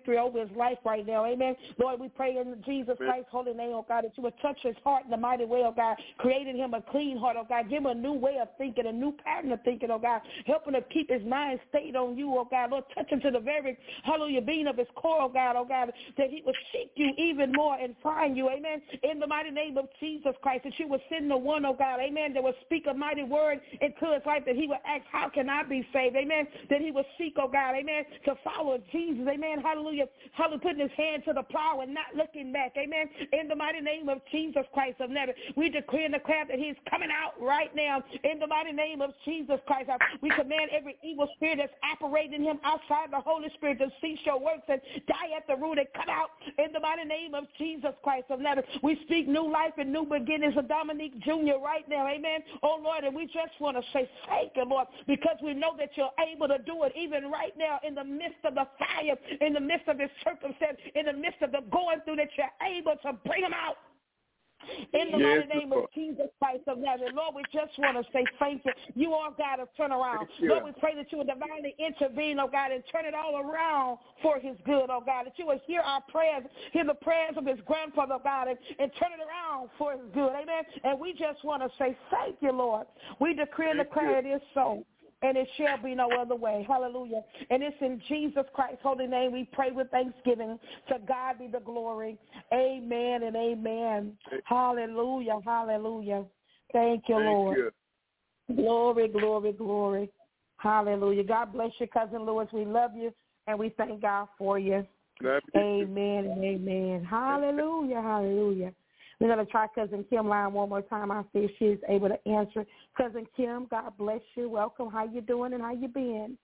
victory over his life right now. Amen. Lord, we pray in Jesus Christ's holy name, oh God, that you would touch his heart in the mighty way, oh God, creating him a clean heart, oh God. Give him a new way of thinking, a new pattern of thinking, oh God. Help him to keep his mind stayed on you, oh God. Lord, touch him to the very, hallelujah, being of his core, oh God, oh God, that he would seek you even more and find you, amen, in the mighty name of Jesus Christ, that you would send the one, oh God, amen, that would speak a mighty word into his life, that he would ask, how can I be saved, amen, that he would seek, oh God, amen, to follow Jesus, amen, hallelujah, hallelujah, putting his hand to the plow and not looking back, amen, in the mighty name of Jesus Christ of Nazareth. We decree and declare that he's coming out right now in the mighty name of Jesus Christ. We command every evil spirit that's operating him outside the Holy Spirit to cease your works and die at the root and come out in the mighty name of Jesus Christ of Nazareth. We speak new life and new beginnings of Dominique Junior right now, amen. Oh, Lord, and we just want to say thank you, Lord, because we know that you're able to do it even right now in the midst of the fire, in the midst of his circumstance, in the midst of the going through, that you're able to bring him out. In the yes, mighty name Lord. of Jesus Christ of Nazareth, Lord, we just want to say thank you. You are God of turnaround. Lord, we pray that you would divinely intervene, oh God, and turn it all around for his good, oh God, that you would hear our prayers, hear the prayers of his grandfather, oh God, and, and turn it around for his good, amen. And we just want to say thank you, Lord. We decree and declare it is so, and it shall be no other way. Hallelujah. And it's in Jesus Christ's holy name we pray with thanksgiving. To God be the glory. Amen and amen. Hallelujah. Hallelujah. Thank you, Thank Lord. You. Glory, glory, glory. Hallelujah. God bless you, Cousin Lewis. We love you, and we thank God for you. you. Amen and amen. Hallelujah. Hallelujah. We're going to try Cousin Kim line one more time. I'll see if she's able to answer. Cousin Kim, God bless you. Welcome. How you doing and how you been?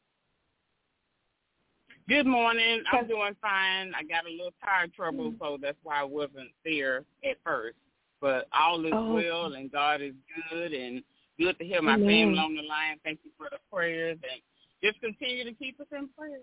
Good morning. I'm doing fine. I got a little tire trouble, so that's why I wasn't there at first. But all is oh. well, and God is good, and good to hear my Amen. family on the line. Thank you for the prayers, and just continue to keep us in prayer.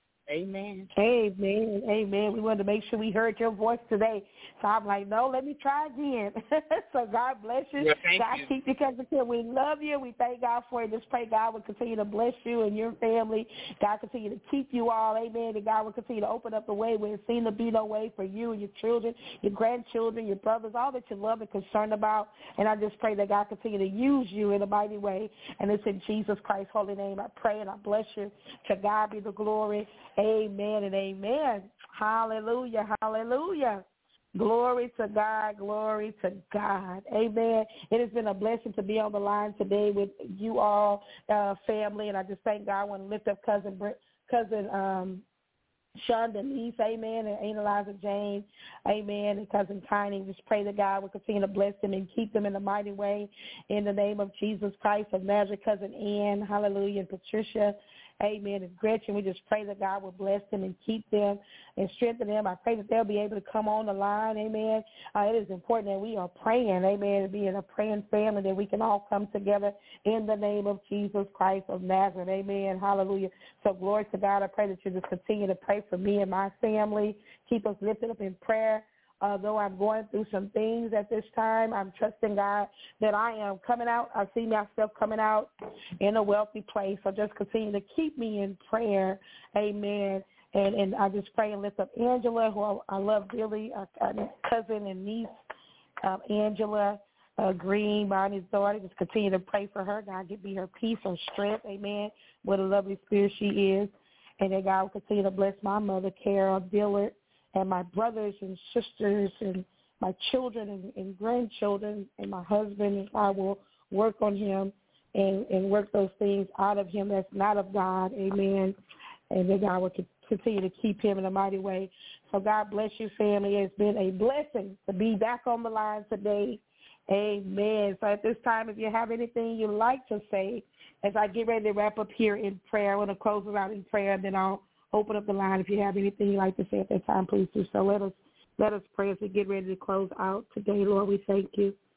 Amen. Amen. Amen. We wanted to make sure we heard your voice today. So I'm like, no, let me try again. So God bless you. Well, thank God you. keep you because we love you. We thank God for you. Just pray God will continue to bless you and your family. God continue to keep you all. Amen. And God will continue to open up the way where it seemed to be no way for you and your children, your grandchildren, your brothers, all that you love and concerned about. And I just pray that God continue to use you in a mighty way. And it's in Jesus Christ's holy name I pray and I bless you. To God be the glory. Amen and amen. Hallelujah, hallelujah. Glory to God, glory to God. Amen. It has been a blessing to be on the line today with you all, uh, family, and I just thank God. I want to lift up cousin cousin um, Sean Denise, amen, and Aunt Eliza Jane, amen, and cousin Tiny. Just pray that God will continue to bless them and keep them in a mighty way in the name of Jesus Christ of Nazareth. Cousin Ann, hallelujah, and Patricia, amen, and Gretchen. We just pray that God will bless them and keep them and strengthen them. I pray that they'll be able to come on the line, amen. Uh, it is important that we are praying, amen, and being a praying family, that we can all come together in the name of Jesus Christ of Nazareth, amen, hallelujah. So glory to God. I pray that you just continue to pray for me and my family. Keep us lifted up in prayer. Uh, though I'm going through some things at this time, I'm trusting God that I am coming out. I see myself coming out in a wealthy place. So just continue to keep me in prayer. Amen. And and I just pray and lift up Angela, who I, I love dearly, uh, cousin and niece, uh, Angela uh, Green, Bonnie's daughter. Just continue to pray for her. God give me her peace, her strength. Amen. What a lovely spirit she is. And that God will continue to bless my mother, Carol Dillard, and my brothers and sisters and my children and, and grandchildren and my husband, and I will work on him and, and work those things out of him that's not of God, amen, and that God will continue to keep him in a mighty way. So God bless you, family. It's been a blessing to be back on the line today, amen. So at this time, if you have anything you'd like to say, as I get ready to wrap up here in prayer, I want to close it out in prayer, and then I'll open up the line. If you have anything you'd like to say at that time, please do so. Let us let us pray as we get ready to close out today. Lord, we thank you.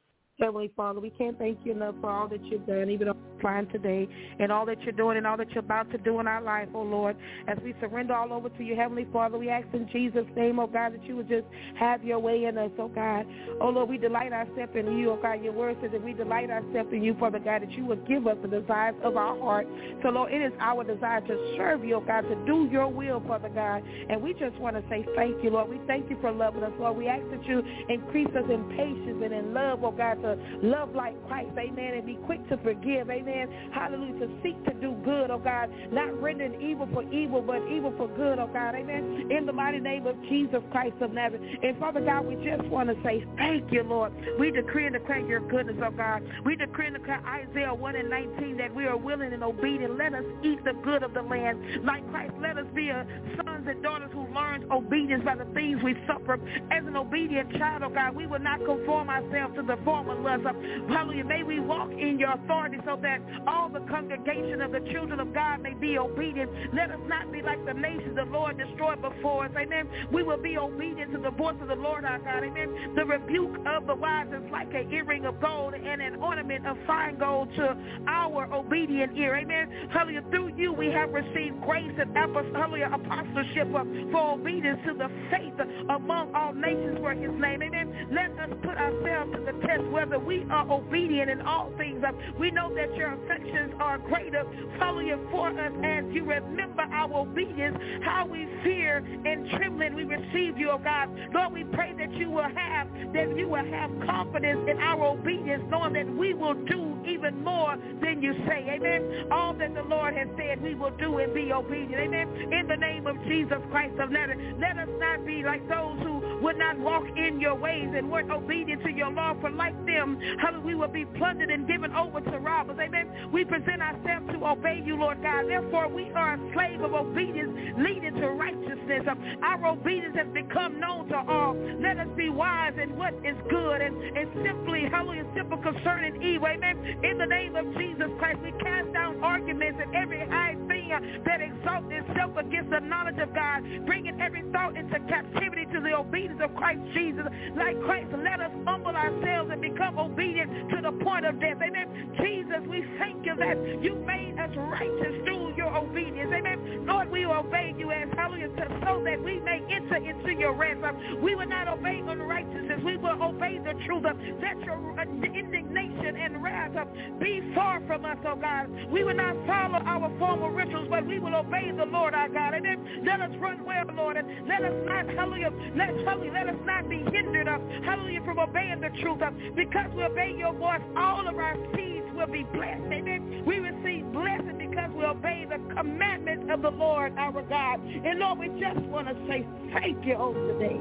Heavenly Father, we can't thank you enough for all that you've done, even on the line today, and all that you're doing and all that you're about to do in our life, oh Lord. As we surrender all over to you, Heavenly Father, we ask in Jesus' name, oh God, that you would just have your way in us, oh God. Oh Lord, we delight ourselves in you, oh God. Your word says that we delight ourselves in you, Father God, that you would give us the desires of our heart. So Lord, it is our desire to serve you, oh God, to do your will, Father God. And we just want to say thank you, Lord. We thank you for loving us, Lord. We ask that you increase us in patience and in love, oh God, to love like Christ, amen, and be quick to forgive, amen, hallelujah, to seek to do good, oh God, not rendering evil for evil, but evil for good, oh God, amen, in the mighty name of Jesus Christ of Nazareth. And Father God, we just want to say thank you, Lord. We decree and declare your goodness, oh God. We decree and declare Isaiah one and nineteen that we are willing and obedient. Let us eat the good of the land. Like Christ, let us be a sons and daughters who learn obedience by the things we suffer. As an obedient child, oh God, we will not conform ourselves to the former lusts. Hallelujah. May we walk in your authority so that all the congregation of the children of God may be obedient. Let us not be like the nations the Lord destroyed before us. Amen. We will be obedient to the voice of the Lord our God. Amen. The rebuke of the wise is like an earring of gold and an ornament of fine gold to our obedient ear. Amen. Hallelujah. Through you we have received grace and apostolic apostleship for obedience to the faith among all nations for his name. Amen. Let us put ourselves to the test whether we are obedient in all things. We know that your affections are greater, hallelujah, for us as you remember our obedience, how we fear and trembling we receive you, oh God. Lord, we pray that you will have, that you will have confidence in our obedience, knowing that we will do even more than you say. Amen. All that the Lord has said we will do and be obedient. Amen. In the name of Jesus Christ of Nazareth, let us not be like those who would not walk in your ways and weren't obedient to your law, for like them, hallelujah, we will be plundered and given over to robbers. Amen. We present ourselves to obey you, Lord God. Therefore, we are a slave of obedience leading to righteousness. Our obedience has become known to all. Let us be wise in what is good and, and simply, hallelujah, simple concerning evil. Amen. In the name of Jesus Christ, we cast down arguments and every high thing that exalts itself against the knowledge of God, bringing every thought into captivity to the obedience of Christ Jesus. Like Christ, let us humble ourselves and become obedient to the point of death. Amen. Jesus, we thank you that you made us righteous through your obedience. Amen. Lord, we will obey you as hallelujah so that we may enter into your rest. We will not obey unrighteousness. We will obey the truth. Let your indignation and wrath be far from us, oh God. We will not follow our formal rituals, but we will obey the Lord our God. Amen. Let us run well, Lord, and let us not, hallelujah, let, hallelujah, let us not be hindered, uh, hallelujah, from obeying the truth. Uh, because we obey your voice, all of our seeds will be blessed. Amen. We receive blessing because we obey the commandments of the Lord our God. And Lord, we just want to say thank you on today.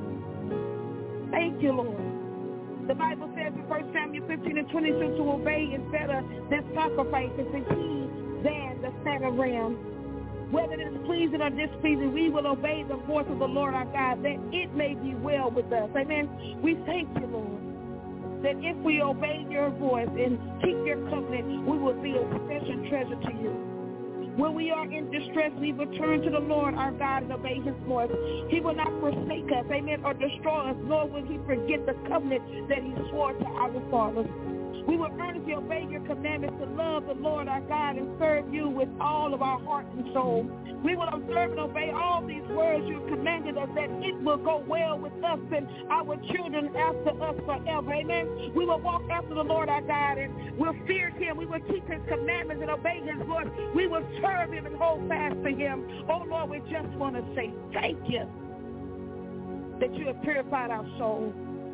Thank you, Lord. The Bible says in First Samuel fifteen and twenty-two, to obey is better than sacrifice, and to heed than the fat of rams. Whether it is pleasing or displeasing, we will obey the voice of the Lord our God, that it may be well with us. Amen. We thank you, Lord, that if we obey your voice and keep your covenant, we will be a special treasure to you. When we are in distress, we will turn to the Lord our God and obey his voice. He will not forsake us, amen, or destroy us, nor will he forget the covenant that he swore to our fathers. We will earnestly obey your commandments to love the Lord our God and serve you with all of our heart and soul. We will observe and obey all these words you commanded us, that it will go well with us and our children after us forever. Amen. We will walk after the Lord our God and we'll fear him. We will keep his commandments and obey his voice. We will serve him and hold fast to him. Oh, Lord, we just want to say thank you that you have purified our soul.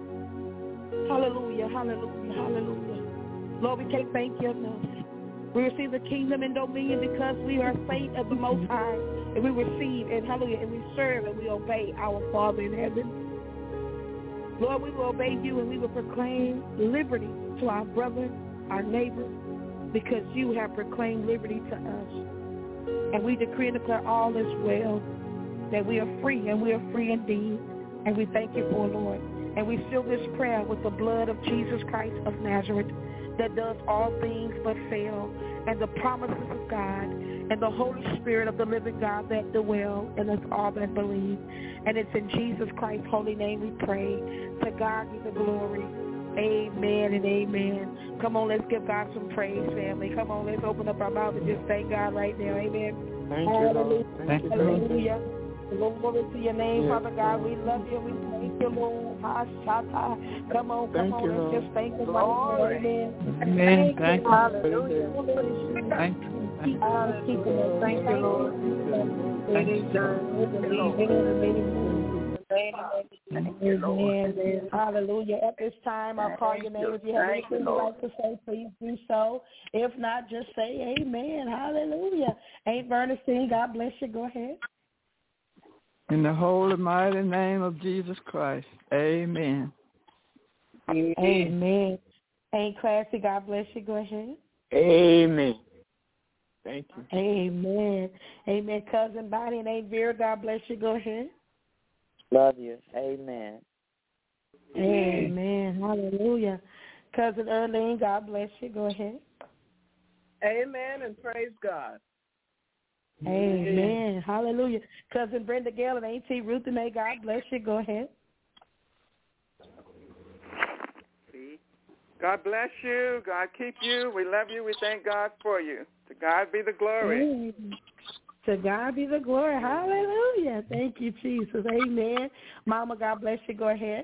Hallelujah, hallelujah, hallelujah. Lord, we can't thank you enough. We receive the kingdom and dominion because we are saints of the Most High. And we receive and hallelujah, and we serve and we obey our Father in heaven. Lord, we will obey you and we will proclaim liberty to our brother, our neighbor, because you have proclaimed liberty to us. And we decree and declare all is well, that we are free and we are free indeed. And we thank you for it, Lord. And we seal this prayer with the blood of Jesus Christ of Nazareth, that does all things but fail, and the promises of God, and the Holy Spirit of the living God that dwell in us all that believe. And it's in Jesus Christ's holy name we pray. To God be the glory. Amen and amen. Come on, let's give God some praise, family. Come on, let's open up our mouth and just thank God right now. Amen. Thank you, Lord. Thank you, Lord. Hallelujah. Glory to your name, yes. Father God. We love you. We thank you, Lord. Come on, come thank on. You, let's Lord. just thank you. Amen. Amen. Thank you. Hallelujah. Thank you. Thank you. Hallelujah. Thank you, Lord. Thank you, Lord. Amen. Hallelujah. At this time, I'll call your name. If you have anything you'd like to say, please do so. If not, just say amen. Hallelujah. Aunt Bernstein, God bless you. Go ahead. In the holy, mighty name of Jesus Christ. Amen. Amen. Amen. Aunt Classy, God bless you. Go ahead. Amen. Thank you. Amen. Amen. Cousin Bonnie and Aunt Vera, God bless you. Go ahead. Love you. Amen. Amen. Hallelujah. Cousin Erlene, God bless you. Go ahead. Amen and praise God. Amen. Amen. Hallelujah. Cousin Brenda Gale and Auntie Ruth and May, God bless you. Go ahead. God bless you. God keep you. We love you. We thank God for you. To God be the glory. Amen. To God be the glory. Hallelujah. Thank you, Jesus. Amen. Mama, God bless you. Go ahead.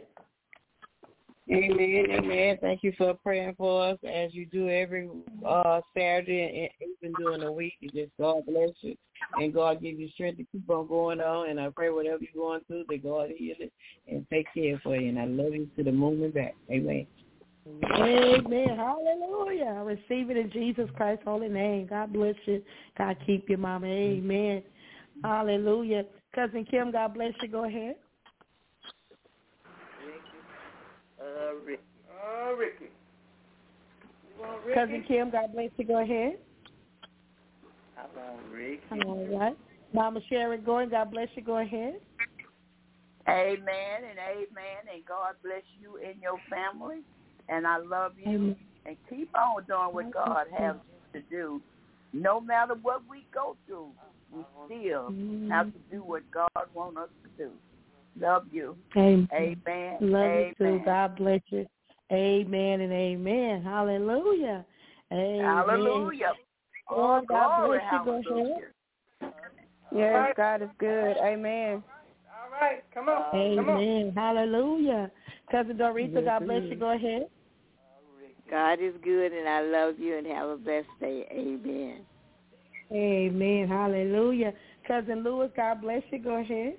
Amen, amen. Thank you for praying for us as you do every uh, Saturday and even during the week. You just God bless you and God give you strength to keep on going on. And I pray whatever you're going through, that God heal it and take care for you. And I love you to the moon and back. Amen. Amen. Hallelujah. I receive it in Jesus Christ's holy name. God bless you. God keep you, Mama. Amen. Hallelujah. Cousin Kim, God bless you. Go ahead. Uh, Ricky. Oh, Ricky. Ricky. Cousin Kim, God bless you. Go ahead. I want Ricky. All right. Mama Sharon Gordon, God bless you. Go ahead. Amen and amen. And God bless you and your family. And I love you. Amen. And keep on doing what God has you to do. No matter what we go through, we still mm. have to do what God wants us to do. Love you. Amen. Amen. Love amen. you too. God bless you. Amen and amen. Hallelujah. Amen. Hallelujah. Oh, God glory. bless you. Go ahead. Yes, right. God is good. Amen. All right. Come on. Amen. Come on. Hallelujah. Cousin Doretha, God bless you. Go ahead. God is good, and I love you, and have a blessed day. Amen. Amen. Hallelujah. Cousin Lewis, God bless you. Go ahead.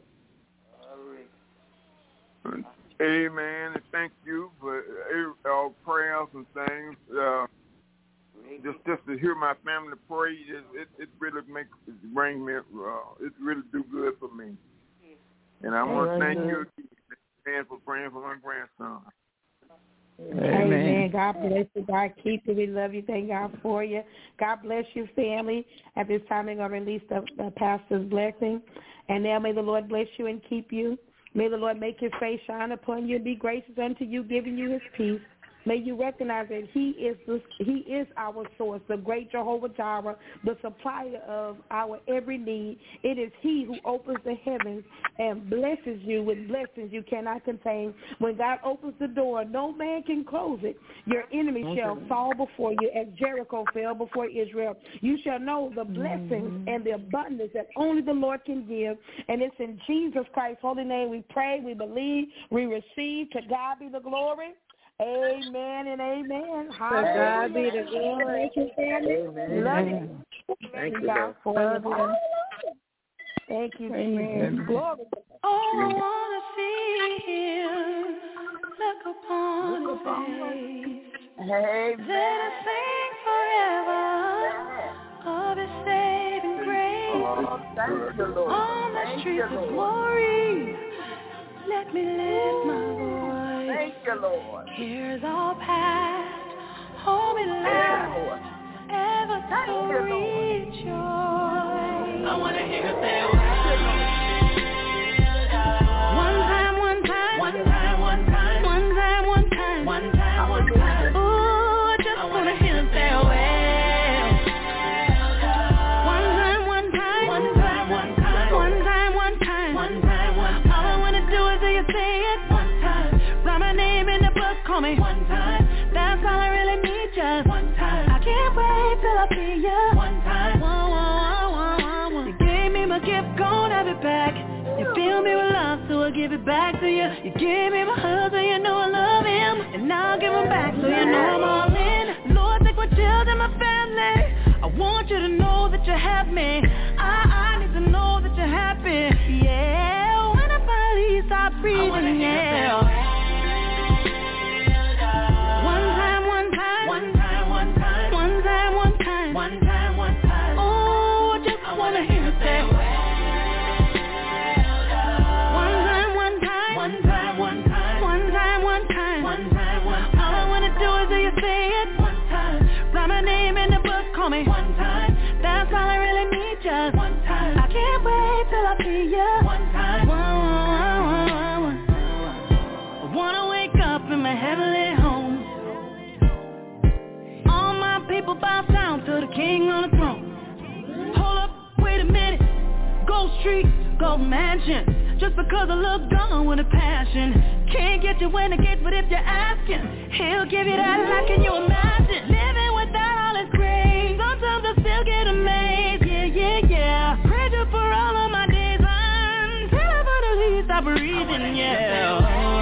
Amen. And thank you for all prayers and things. Uh, just just to hear my family pray, it it, it really makes it bring me. Uh, it really do good for me. And I want to thank you again for praying for my grandson. Amen. Amen. God bless you. God keep you. We love you. Thank God for you. God bless you, family. At this time, we're going to release the, the pastor's blessing. And now may the Lord bless you and keep you. May the Lord make his face shine upon you and be gracious unto you, giving you his peace. May you recognize that he is the, he is our source, the great Jehovah Jireh, the supplier of our every need. It is he who opens the heavens and blesses you with blessings you cannot contain. When God opens the door, no man can close it. Your enemy okay. shall fall before you as Jericho fell before Israel. You shall know the blessings mm-hmm. and the abundance that only the Lord can give. And it's in Jesus Christ's holy name we pray, we believe, we receive. To God be the glory. Amen and amen. God be the glory. Amen. Love you. Thank you, God for you. Thank you, amen. Glory. Oh, I want to see him. Look upon Look his upon face. Amen. Let us sing forever of his saving grace. Oh, thank you, Lord. On the streets of glory, let me lift my voice. Thank you, Lord. Tears all past, hold me last, ever to rejoice. I want to hear you say one time, one time, one time, one time, one time, one time, one time, one time. Ooh, I just want to hear you say well. One time, one time, one time, one time, one time, one time, one time, one time. All I want to do is hear you say it one time. Write my name in the book. book, call me one time. That's all I really need, just one time. I can't wait till I see you one time. One, one, one, one, one. You gave me my gift, gon' have it back. You fill me with love, so I give it back to you. You gave me my husband, you know I love him, and I'll give him back, so you know I'm all in. Lord, take my children, my family. I want you to know that you have me. I, I need to know that you're happy. Yeah, when I finally stop breathing, yeah. One time, one time, one time, one time, one time, one time, one time, one time. Oh, I just I wanna hear you say. One time, one time, one time, one time, one time, one time, one time, one time. All I wanna do is hear you say it one time. Write my name in the book, call me one time. That's all I really need, just one time. I can't wait till I see you one time. One, one, one, one, one. I wanna wake up in my heavenly home. All my people bow down to the King on the throne. Hold up, wait a minute. Gold Street, Gold Mansion. Just because I look gone with a passion. Can't get you when I get, but if you're asking, he'll give you that, like, can you imagine? Living without all his grace. Sometimes I still get amazed, yeah, yeah, yeah. Praise you for all of my days until I finally stop breathing, yeah.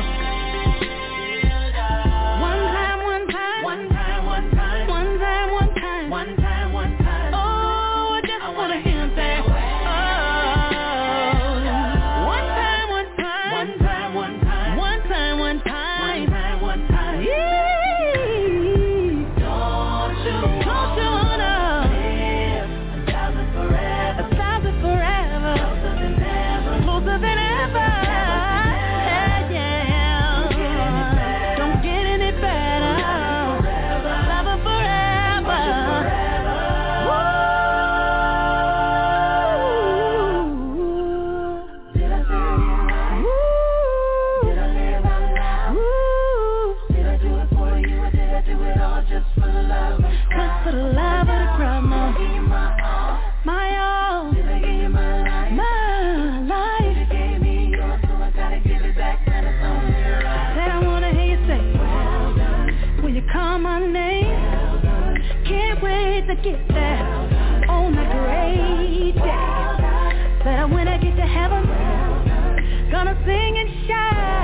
One time, one time, one time, one time, one time, one time, one time, one time. Oh, I just wanna hear him say, oh. One time, one time, one time, one time, one time, one time, one time, one time. Yeah. Don't you, don't you wanna live a thousand forever, a thousand forever, closer than ever, closer than ever. Yeah, yeah. Don't get any better. Love her forever. Did I say it right? Did I live out loud? Did I do it for you, or did I do it all just for the love of the crowd? Just for the love of the crowd, no. Did I give you my all? My all. Did I give you my life? My life. You gave me yours, so I gotta give it back, and it's only right. Said I wanna hear you say, well done. When you call my name, well done. Can't wait to get there. Well done. On that great day. Said I when I get to heaven, well done. Gonna sing and shout.